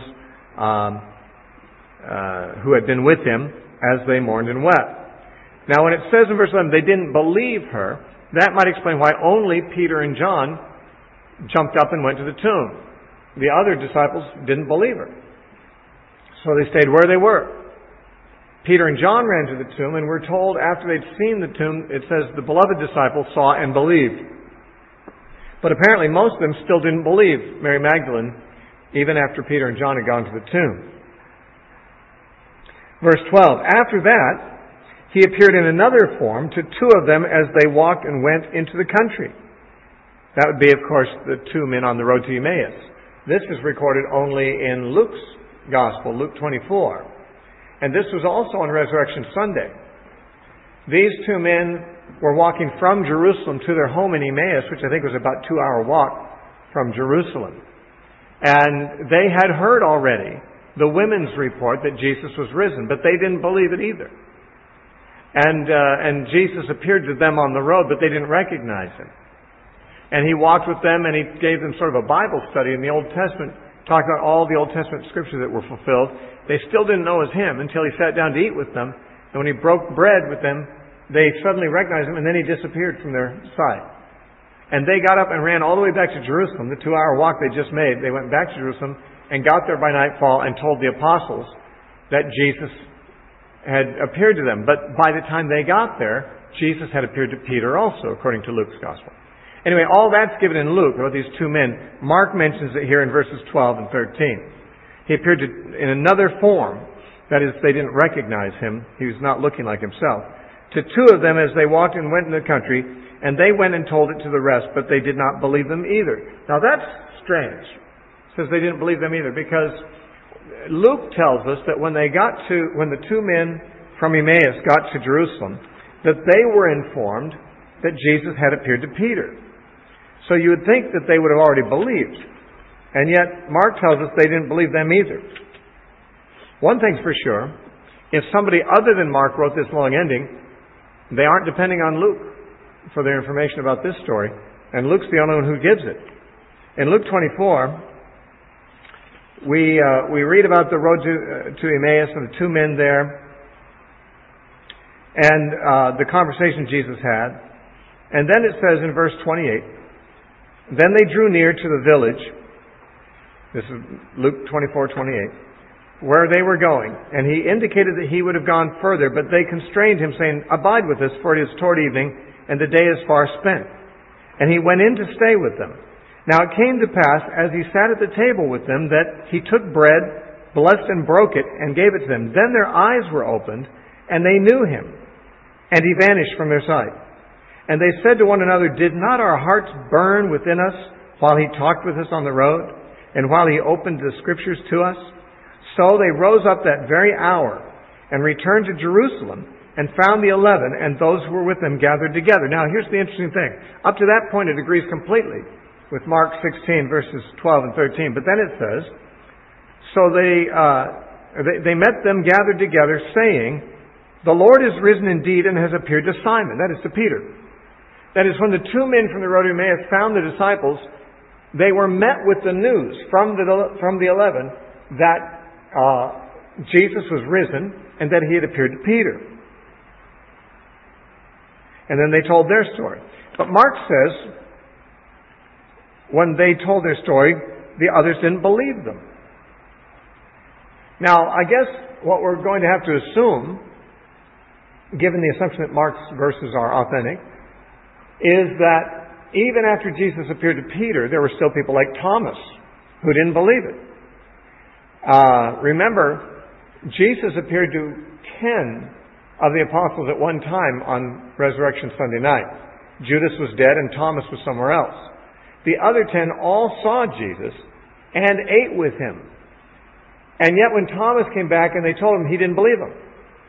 who had been with him as they mourned and wept. Now, when it says in verse 11 they didn't believe her, that might explain why only Peter and John jumped up and went to the tomb. The other disciples didn't believe her. So they stayed where they were. Peter and John ran to the tomb, and we're told after they'd seen the tomb, it says the beloved disciples saw and believed. But apparently most of them still didn't believe Mary Magdalene, even after Peter and John had gone to the tomb. Verse 12, after that, he appeared in another form to 2 of them as they walked and went into the country. That would be, of course, the 2 men on the road to Emmaus. This is recorded only in Luke's Gospel, Luke 24. And this was also on Resurrection Sunday. These 2 men were walking from Jerusalem to their home in Emmaus, which I think was about a 2-hour walk from Jerusalem. And they had heard already the women's report that Jesus was risen, but they didn't believe it either. And Jesus appeared to them on the road, but they didn't recognize him. And he walked with them, and he gave them sort of a Bible study in the Old Testament, talking about all the Old Testament scriptures that were fulfilled. They still didn't know it was him until he sat down to eat with them. And when he broke bread with them, they suddenly recognized him, and then he disappeared from their sight. And they got up and ran all the way back to Jerusalem, the 2-hour walk they just made. They went back to Jerusalem and got there by nightfall and told the apostles that Jesus had appeared to them. But by the time they got there, Jesus had appeared to Peter also, according to Luke's Gospel. Anyway, all that's given in Luke about these 2 men. Mark mentions it here in verses 12 and 13. He appeared in another form. That is, they didn't recognize him. He was not looking like himself. To 2 of them as they walked and went in the country, and they went and told it to the rest, but they did not believe them either. Now that's strange. It says they didn't believe them either, because Luke tells us that when the 2 men from Emmaus got to Jerusalem, that they were informed that Jesus had appeared to Peter. So you would think that they would have already believed. And yet, Mark tells us they didn't believe them either. One thing's for sure. if somebody other than Mark wrote this long ending, they aren't depending on Luke for their information about this story. And Luke's the only one who gives it. In Luke 24, we read about the road to Emmaus and the two men there, and the conversation Jesus had. And then it says in verse 28, then they drew near to the village. This is Luke 24:28, where they were going. And he indicated that he would have gone further, but they constrained him, saying, abide with us, for it is toward evening, and the day is far spent. And he went in to stay with them. Now it came to pass, as he sat at the table with them, that he took bread, blessed and broke it, and gave it to them. Then their eyes were opened, and they knew him, and he vanished from their sight. And they said to one another, did not our hearts burn within us while he talked with us on the road, and while he opened the Scriptures to us? So they rose up that very hour, and returned to Jerusalem, and found the 11 and those who were with them gathered together. Now here's the interesting thing. Up to that point it agrees completely with Mark 16 verses 12 and 13. But then it says, so they met them gathered together, saying, the Lord is risen indeed and has appeared to Simon. That is to Peter. That is, when the two men from the road to Emmaus found the disciples, they were met with the news from the 11 that Jesus was risen and that he had appeared to Peter. And then they told their story. But Mark says, when they told their story, the others didn't believe them. Now, I guess what we're going to have to assume, given the assumption that Mark's verses are authentic, is that even after Jesus appeared to Peter, there were still people like Thomas who didn't believe it. Remember, Jesus appeared to 10 of the apostles at one time on Resurrection Sunday night. Judas was dead and Thomas was somewhere else. The other 10 all saw Jesus and ate with him. And yet when Thomas came back and they told him, he didn't believe them.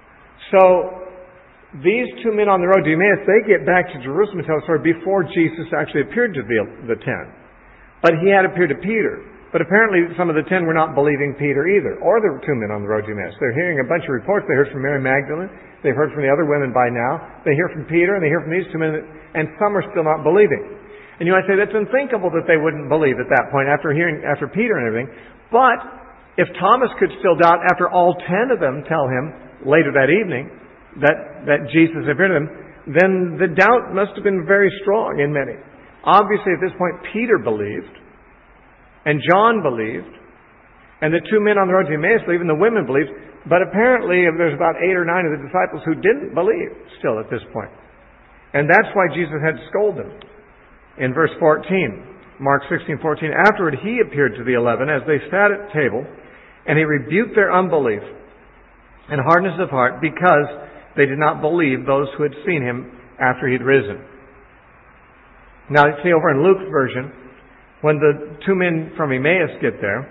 So these two men on the road to Emmaus, they get back to Jerusalem and tell the story before Jesus actually appeared to the 10. But he had appeared to Peter. But apparently some of the 10 were not believing Peter either, or the two men on the road to Emmaus. They're hearing a bunch of reports. They heard from Mary Magdalene. They've heard from the other women by now. They hear from Peter, and they hear from these two men, and some are still not believing. And you might say that's unthinkable that they wouldn't believe at that point after Peter and everything. But if Thomas could still doubt after all 10 of them tell him later that evening that Jesus appeared to them, then the doubt must have been very strong in many. Obviously at this point Peter believed, and John believed, and the two men on the road to Emmaus believed, and the women believed. But apparently there's about 8 or 9 of the disciples who didn't believe still at this point. And that's why Jesus had to scold them. In verse 14, Mark 16:14, afterward he appeared to the 11 as they sat at table, and he rebuked their unbelief and hardness of heart because they did not believe those who had seen him after he'd risen. Now you see over in Luke's version, when the two men from Emmaus get there,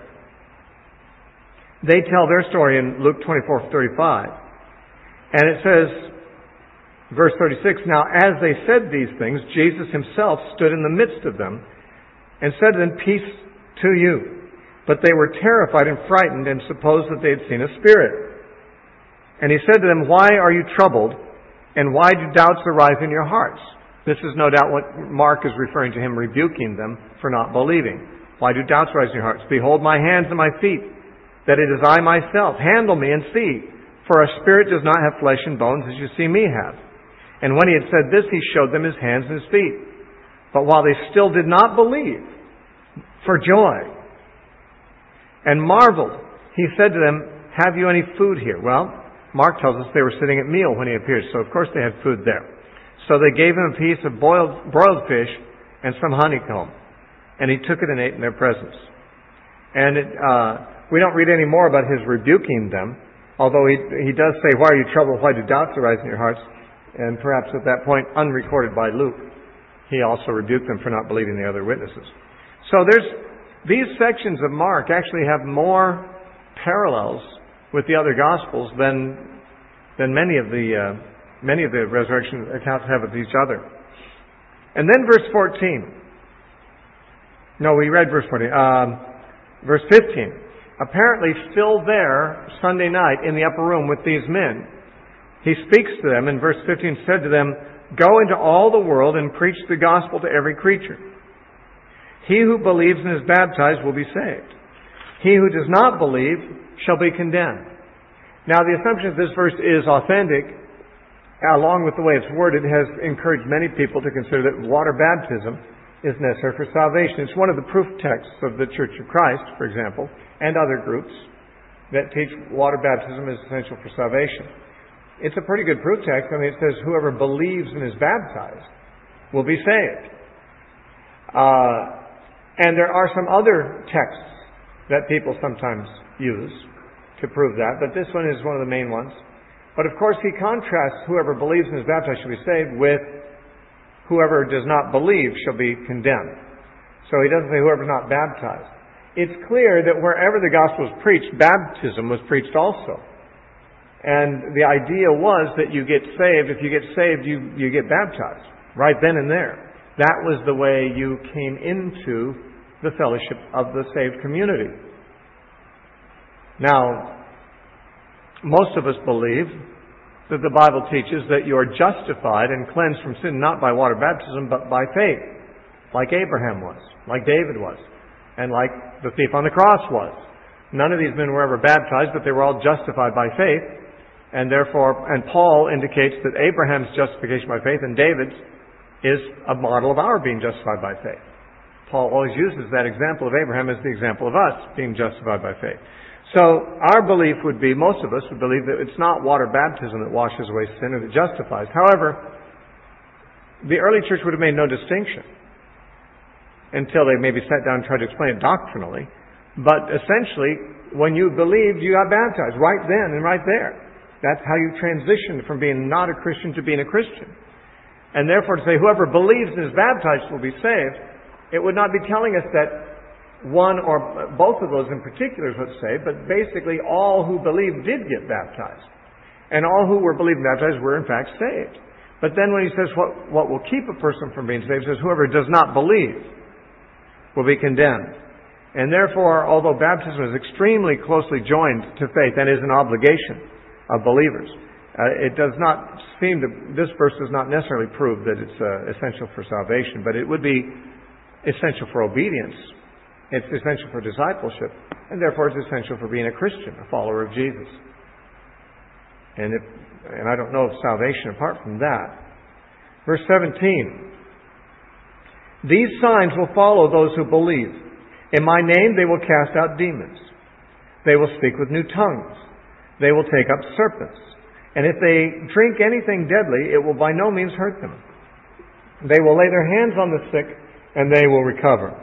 they tell their story in Luke 24:35. And it says, verse 36, now as they said these things, Jesus himself stood in the midst of them and said to them, peace to you. But they were terrified and frightened and supposed that they had seen a spirit. And he said to them, why are you troubled? And why do doubts arise in your hearts? This is no doubt what Mark is referring to, him rebuking them for not believing. Why do doubts arise in your hearts? Behold my hands and my feet, that it is I myself. Handle me and see. For a spirit does not have flesh and bones as you see me have. And when he had said this, he showed them his hands and his feet. But while they still did not believe, for joy, and marveled, he said to them, have you any food here? Well, Mark tells us they were sitting at meal when he appeared, so of course they had food there. So they gave him a piece of broiled fish and some honeycomb. And he took it and ate in their presence. And we don't read any more about his rebuking them, although he does say, why are you troubled? Why do doubts arise in your hearts? And perhaps at that point, unrecorded by Luke, he also rebuked them for not believing the other witnesses. So these sections of Mark actually have more parallels with the other Gospels than many of the resurrection accounts have with each other. And then verse 14. No, we read verse 14. Verse 15. apparently still there Sunday night in the upper room with these men. He speaks to them in verse 15, said to them, "Go into all the world and preach the gospel to every creature. He who believes and is baptized will be saved. He who does not believe shall be condemned." Now, the assumption that this verse is authentic, along with the way it's worded, has encouraged many people to consider that water baptism is necessary for salvation. It's one of the proof texts of the Church of Christ, for example, and other groups that teach water baptism is essential for salvation. It's a pretty good proof text. I mean, it says, whoever believes and is baptized will be saved. And there are some other texts that people sometimes use to prove that, but this one is one of the main ones. But of course, he contrasts whoever believes and is baptized shall be saved with whoever does not believe shall be condemned. So he doesn't say whoever is not baptized. It's clear that wherever the gospel was preached, baptism was preached also. And the idea was that you get saved. If you get saved, you get baptized right then and there. That was the way you came into the fellowship of the saved community. Now, most of us believe that the Bible teaches that you are justified and cleansed from sin not by water baptism but by faith, like Abraham was, like David was, and like the thief on the cross was. None of these men were ever baptized, but they were all justified by faith. And therefore, and Paul indicates that Abraham's justification by faith and David's is a model of our being justified by faith. Paul always uses that example of Abraham as the example of us being justified by faith. So our belief would be, most of us would believe that it's not water baptism that washes away sin or that justifies. However, the early church would have made no distinction until they maybe sat down and tried to explain it doctrinally. But essentially, when you believed, you got baptized right then and right there. That's how you transitioned from being not a Christian to being a Christian. And therefore to say whoever believes and is baptized will be saved, it would not be telling us that one or both of those in particular is what's saved, but basically all who believed did get baptized. And all who were believed and baptized were in fact saved. But then when he says what will keep a person from being saved, he says whoever does not believe will be condemned. And therefore, although baptism is extremely closely joined to faith and is an obligation of believers, it does not seem to, this verse does not necessarily prove that it's essential for salvation, but it would be essential for obedience. It's essential for discipleship, and therefore it's essential for being a Christian, a follower of Jesus. And I don't know of salvation apart from that. Verse 17. These signs will follow those who believe. In my name they will cast out demons. They will speak with new tongues. They will take up serpents. And if they drink anything deadly, it will by no means hurt them. They will lay their hands on the sick, and they will recover.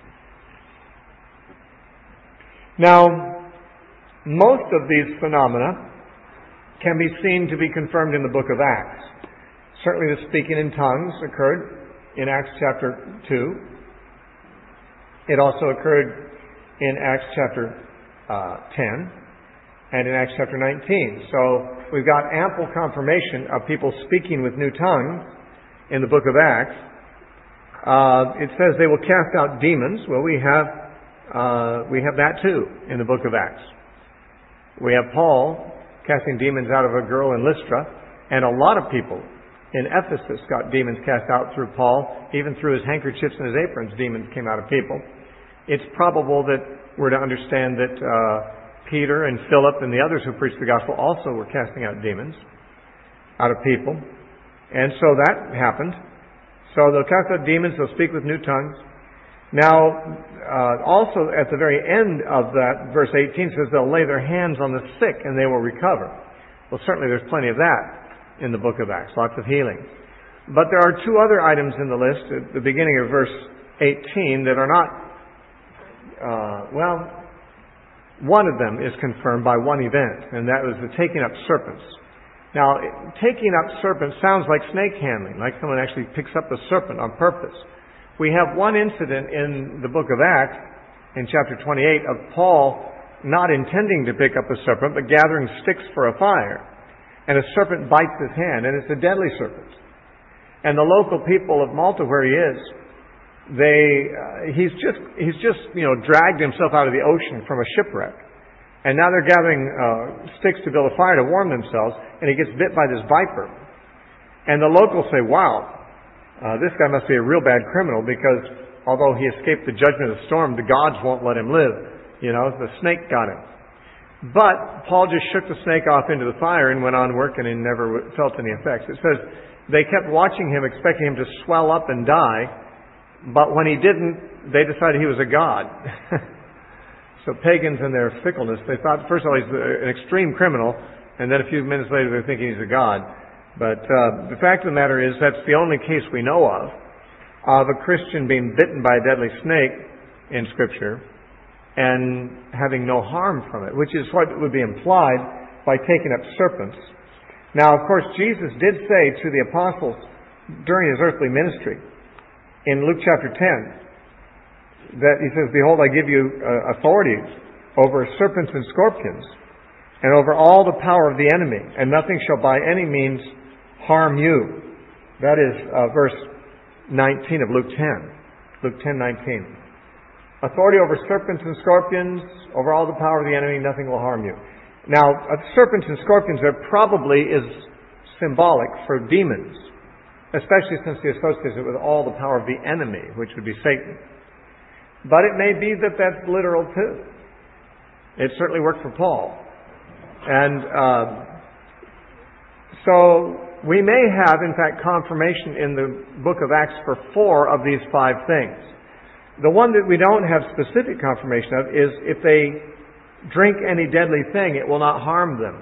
Now, most of these phenomena can be seen to be confirmed in the book of Acts. Certainly the speaking in tongues occurred in Acts chapter 2. It also occurred in Acts chapter 10 and in Acts chapter 19. So we've got ample confirmation of people speaking with new tongues in the book of Acts. It says they will cast out demons. Well, we have that too in the book of Acts. We have Paul casting demons out of a girl in Lystra, and a lot of people in Ephesus got demons cast out through Paul. Even through his handkerchiefs and his aprons, demons came out of people. It's probable that we're to understand that Peter and Philip and the others who preached the gospel also were casting out demons out of people. And so that happened. So they'll cast out demons, they'll speak with new tongues. Now, also at the very end of that, verse 18 says they'll lay their hands on the sick and they will recover. Well, certainly there's plenty of that in the book of Acts, lots of healing. But there are two other items in the list at the beginning of verse 18 that are not, one of them is confirmed by one event, and that was the taking up serpents. Now, taking up serpents sounds like snake handling, like someone actually picks up a serpent on purpose. We have one incident in the book of Acts, in chapter 28, of Paul not intending to pick up a serpent, but gathering sticks for a fire. And a serpent bites his hand, and it's a deadly serpent. And the local people of Malta, where he is, he's just dragged himself out of the ocean from a shipwreck. And now they're gathering sticks to build a fire to warm themselves, and he gets bit by this viper. And the locals say, wow, this guy must be a real bad criminal, because although he escaped the judgment of the storm, the gods won't let him live. You know, the snake got him. But Paul just shook the snake off into the fire and went on working and never felt any effects. It says they kept watching him, expecting him to swell up and die, but when he didn't, they decided he was a god. So pagans in their fickleness, they thought, first of all, he's an extreme criminal, and then a few minutes later they're thinking he's a god. But the fact of the matter is that's the only case we know of a Christian being bitten by a deadly snake in Scripture and having no harm from it, which is what would be implied by taking up serpents. Now, of course, Jesus did say to the apostles during his earthly ministry, in Luke chapter 10, that he says, behold, I give you authority over serpents and scorpions, and over all the power of the enemy, and nothing shall by any means harm you. That is verse 19 of Luke 10. Luke 10:19. Authority over serpents and scorpions, over all the power of the enemy, nothing will harm you. Now, serpents and scorpions, there probably is symbolic for demons, especially since he associates it with all the power of the enemy, which would be Satan. But it may be that that's literal too. It certainly worked for Paul. And so we may have, in fact, confirmation in the book of Acts for 4 of these 5 things. The one that we don't have specific confirmation of is if they drink any deadly thing, it will not harm them.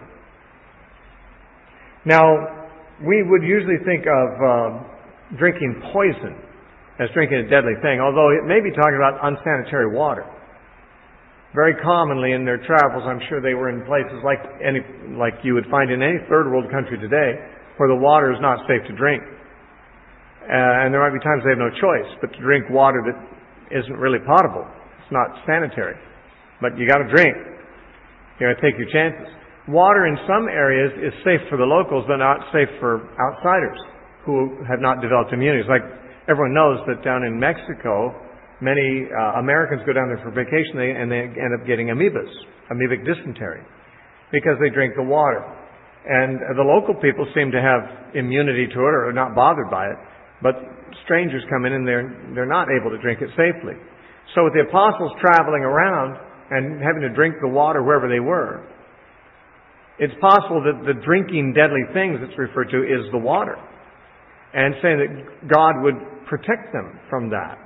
Now, we would usually think of drinking poison as drinking a deadly thing, although it may be talking about unsanitary water. Very commonly in their travels, I'm sure they were in places like you would find in any third world country today, where the water is not safe to drink. And there might be times they have no choice but to drink water that isn't really potable. It's not sanitary. But you got to drink. You got to take your chances. Water in some areas is safe for the locals, but not safe for outsiders who have not developed immunities. Like everyone knows that down in Mexico, many Americans go down there for vacation and they end up getting amoebic dysentery, because they drink the water. And the local people seem to have immunity to it or are not bothered by it. But strangers come in and they're not able to drink it safely. So with the apostles traveling around and having to drink the water wherever they were, it's possible that the drinking deadly things that's referred to is the water. And saying that God would protect them from that.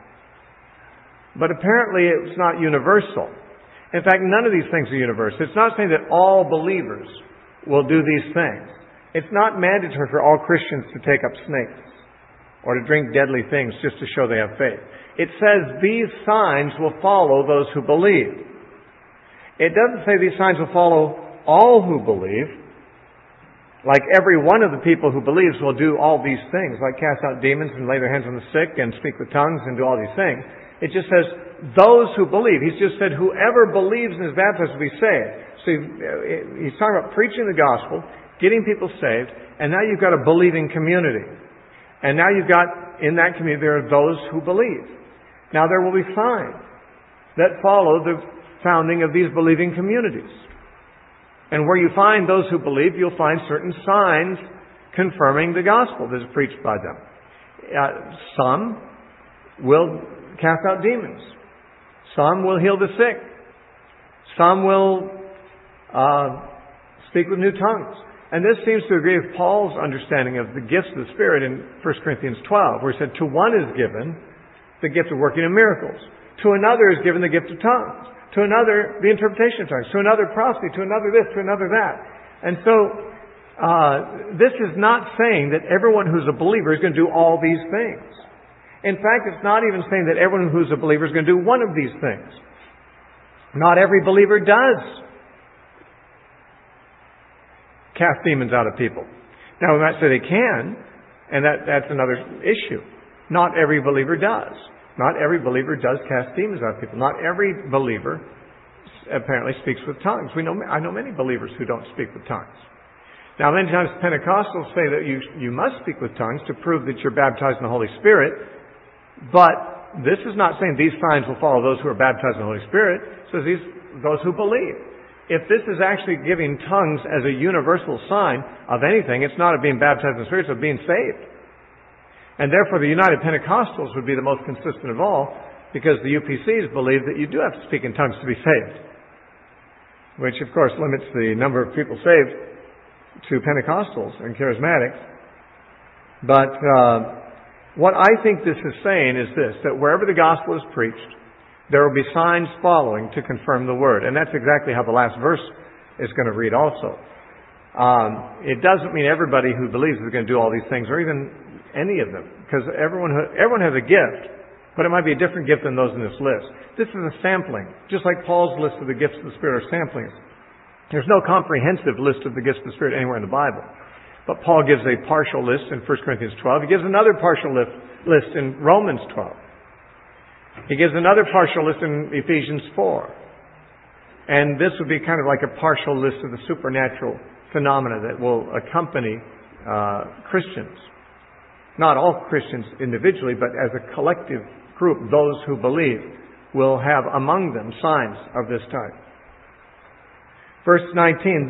But apparently it's not universal. In fact, none of these things are universal. It's not saying that all believers will do these things. It's not mandatory for all Christians to take up snakes or to drink deadly things just to show they have faith. It says these signs will follow those who believe. It doesn't say these signs will follow all who believe. Like every one of the people who believes will do all these things, like cast out demons and lay their hands on the sick and speak with tongues and do all these things. It just says those who believe. He's just said whoever believes and is baptized will be saved. So he's talking about preaching the gospel, getting people saved, and now you've got a believing community. And now you've got, in that community, there are those who believe. Now there will be signs that follow the founding of these believing communities. And where you find those who believe, you'll find certain signs confirming the gospel that is preached by them. Some will cast out demons. Some will heal the sick. Some will speak with new tongues. And this seems to agree with Paul's understanding of the gifts of the Spirit in 1 Corinthians 12, where he said, to one is given the gift of working in miracles. To another is given the gift of tongues. To another, the interpretation of tongues. To another, prophecy. To another, this. To another, that. And so, this is not saying that everyone who's a believer is going to do all these things. In fact, it's not even saying that everyone who's a believer is going to do one of these things. Not every believer does cast demons out of people. Now, we might say they can, and that's another issue. Not every believer does. Not every believer does cast demons out of people. Not every believer apparently speaks with tongues. I know many believers who don't speak with tongues. Now, many times Pentecostals say that you must speak with tongues to prove that you're baptized in the Holy Spirit. But this is not saying these signs will follow those who are baptized in the Holy Spirit. It says those who believe. if this is actually giving tongues as a universal sign of anything, it's not of being baptized in the Spirit, it's of being saved. And therefore the United Pentecostals would be the most consistent of all, because the UPCs believe that you do have to speak in tongues to be saved. Which, of course, limits the number of people saved to Pentecostals and Charismatics. But what I think this is saying is this, that wherever the gospel is preached, there will be signs following to confirm the word. And that's exactly how the last verse is going to read also. It doesn't mean everybody who believes is going to do all these things, or even any of them, because everyone has a gift, but it might be a different gift than those in this list. This is a sampling, just like Paul's list of the gifts of the Spirit are samplings. There's no comprehensive list of the gifts of the Spirit anywhere in the Bible. But Paul gives a partial list in 1 Corinthians 12. He gives another partial list in Romans 12. He gives another partial list in Ephesians 4. And this would be kind of like a partial list of the supernatural phenomena that will accompany Christians. Not all Christians individually, but as a collective group, those who believe will have among them signs of this type. Verse 19,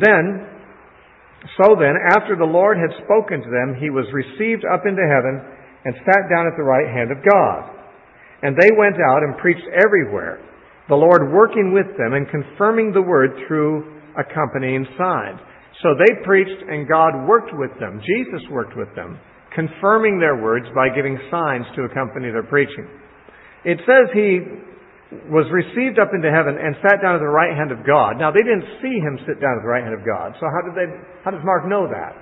So then, after the Lord had spoken to them, he was received up into heaven and sat down at the right hand of God. And they went out and preached everywhere, the Lord working with them and confirming the word through accompanying signs. So they preached and God worked with them. Jesus worked with them, confirming their words by giving signs to accompany their preaching. It says he was received up into heaven and sat down at the right hand of God. Now, they didn't see him sit down at the right hand of God. So how does Mark know that?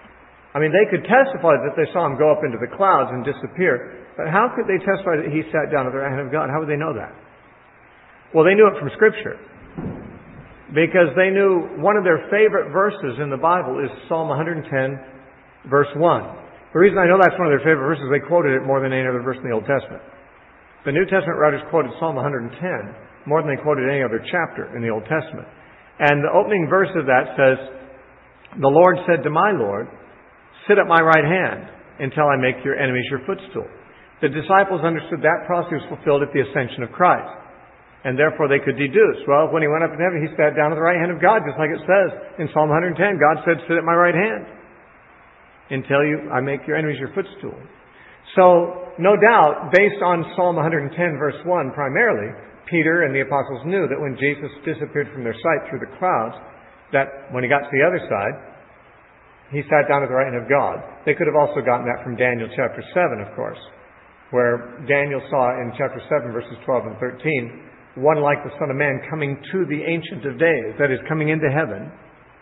I mean, they could testify that they saw him go up into the clouds and disappear. But how could they testify that he sat down at the right hand of God? How would they know that? Well, they knew it from Scripture. Because they knew one of their favorite verses in the Bible is Psalm 110, verse 1. The reason I know that's one of their favorite verses is they quoted it more than any other verse in the Old Testament. The New Testament writers quoted Psalm 110 more than they quoted any other chapter in the Old Testament. And the opening verse of that says, The Lord said to my Lord, Sit at my right hand until I make your enemies your footstool. The disciples understood that prophecy was fulfilled at the ascension of Christ. And therefore they could deduce, well, when he went up in heaven, he sat down at the right hand of God, just like it says in Psalm 110. God said, Sit at my right hand until I make your enemies your footstool. So, no doubt, based on Psalm 110, verse 1 primarily, Peter and the apostles knew that when Jesus disappeared from their sight through the clouds, that when he got to the other side, he sat down at the right hand of God. They could have also gotten that from Daniel chapter 7, of course, where Daniel saw in chapter 7, verses 12 and 13, one like the Son of Man coming to the Ancient of Days, that is, coming into heaven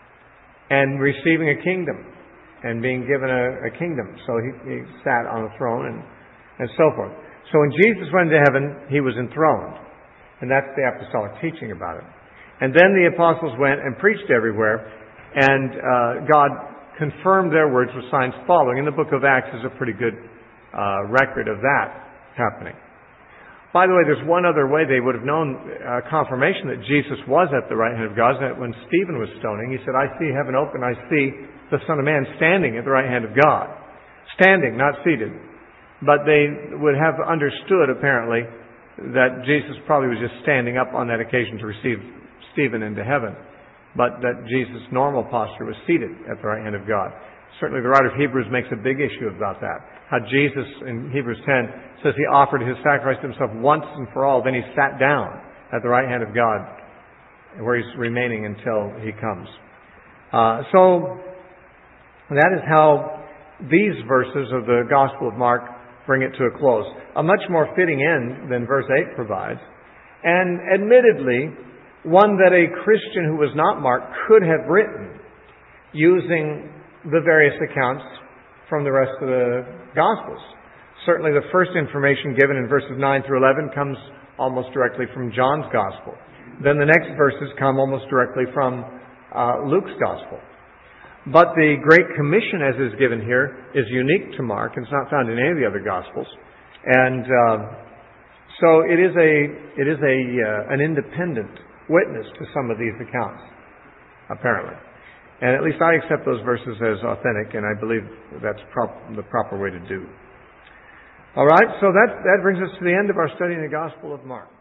and receiving a kingdom and being given a kingdom. So he sat on a throne and so forth. So when Jesus went into heaven, he was enthroned. And that's the apostolic teaching about it. And then the apostles went and preached everywhere, and God confirmed their words with signs following. And the book of Acts is a pretty good record of that happening. By the way, there's one other way they would have known confirmation that Jesus was at the right hand of God, that when Stephen was stoning, he said, I see heaven open, I see the Son of Man standing at the right hand of God. Standing, not seated. But they would have understood, apparently, that Jesus probably was just standing up on that occasion to receive Stephen into heaven, but that Jesus' normal posture was seated at the right hand of God. Certainly the writer of Hebrews makes a big issue about that. How Jesus, in Hebrews 10, says he offered his sacrifice to himself once and for all, then he sat down at the right hand of God, where he's remaining until he comes. So that is how these verses of the Gospel of Mark bring it to a close. A much more fitting end than verse 8 provides, and admittedly, one that a Christian who was not Mark could have written using the various accounts from the rest of the Gospels. Certainly the first information given in verses 9 through 11 comes almost directly from John's Gospel. Then the next verses come almost directly from Luke's Gospel. But the Great Commission, as is given here, is unique to Mark, and it's not found in any of the other Gospels. And so it is an independent witness to some of these accounts, apparently. And at least I accept those verses as authentic, and I believe that's the proper way to do. All right, so that brings us to the end of our study in the Gospel of Mark.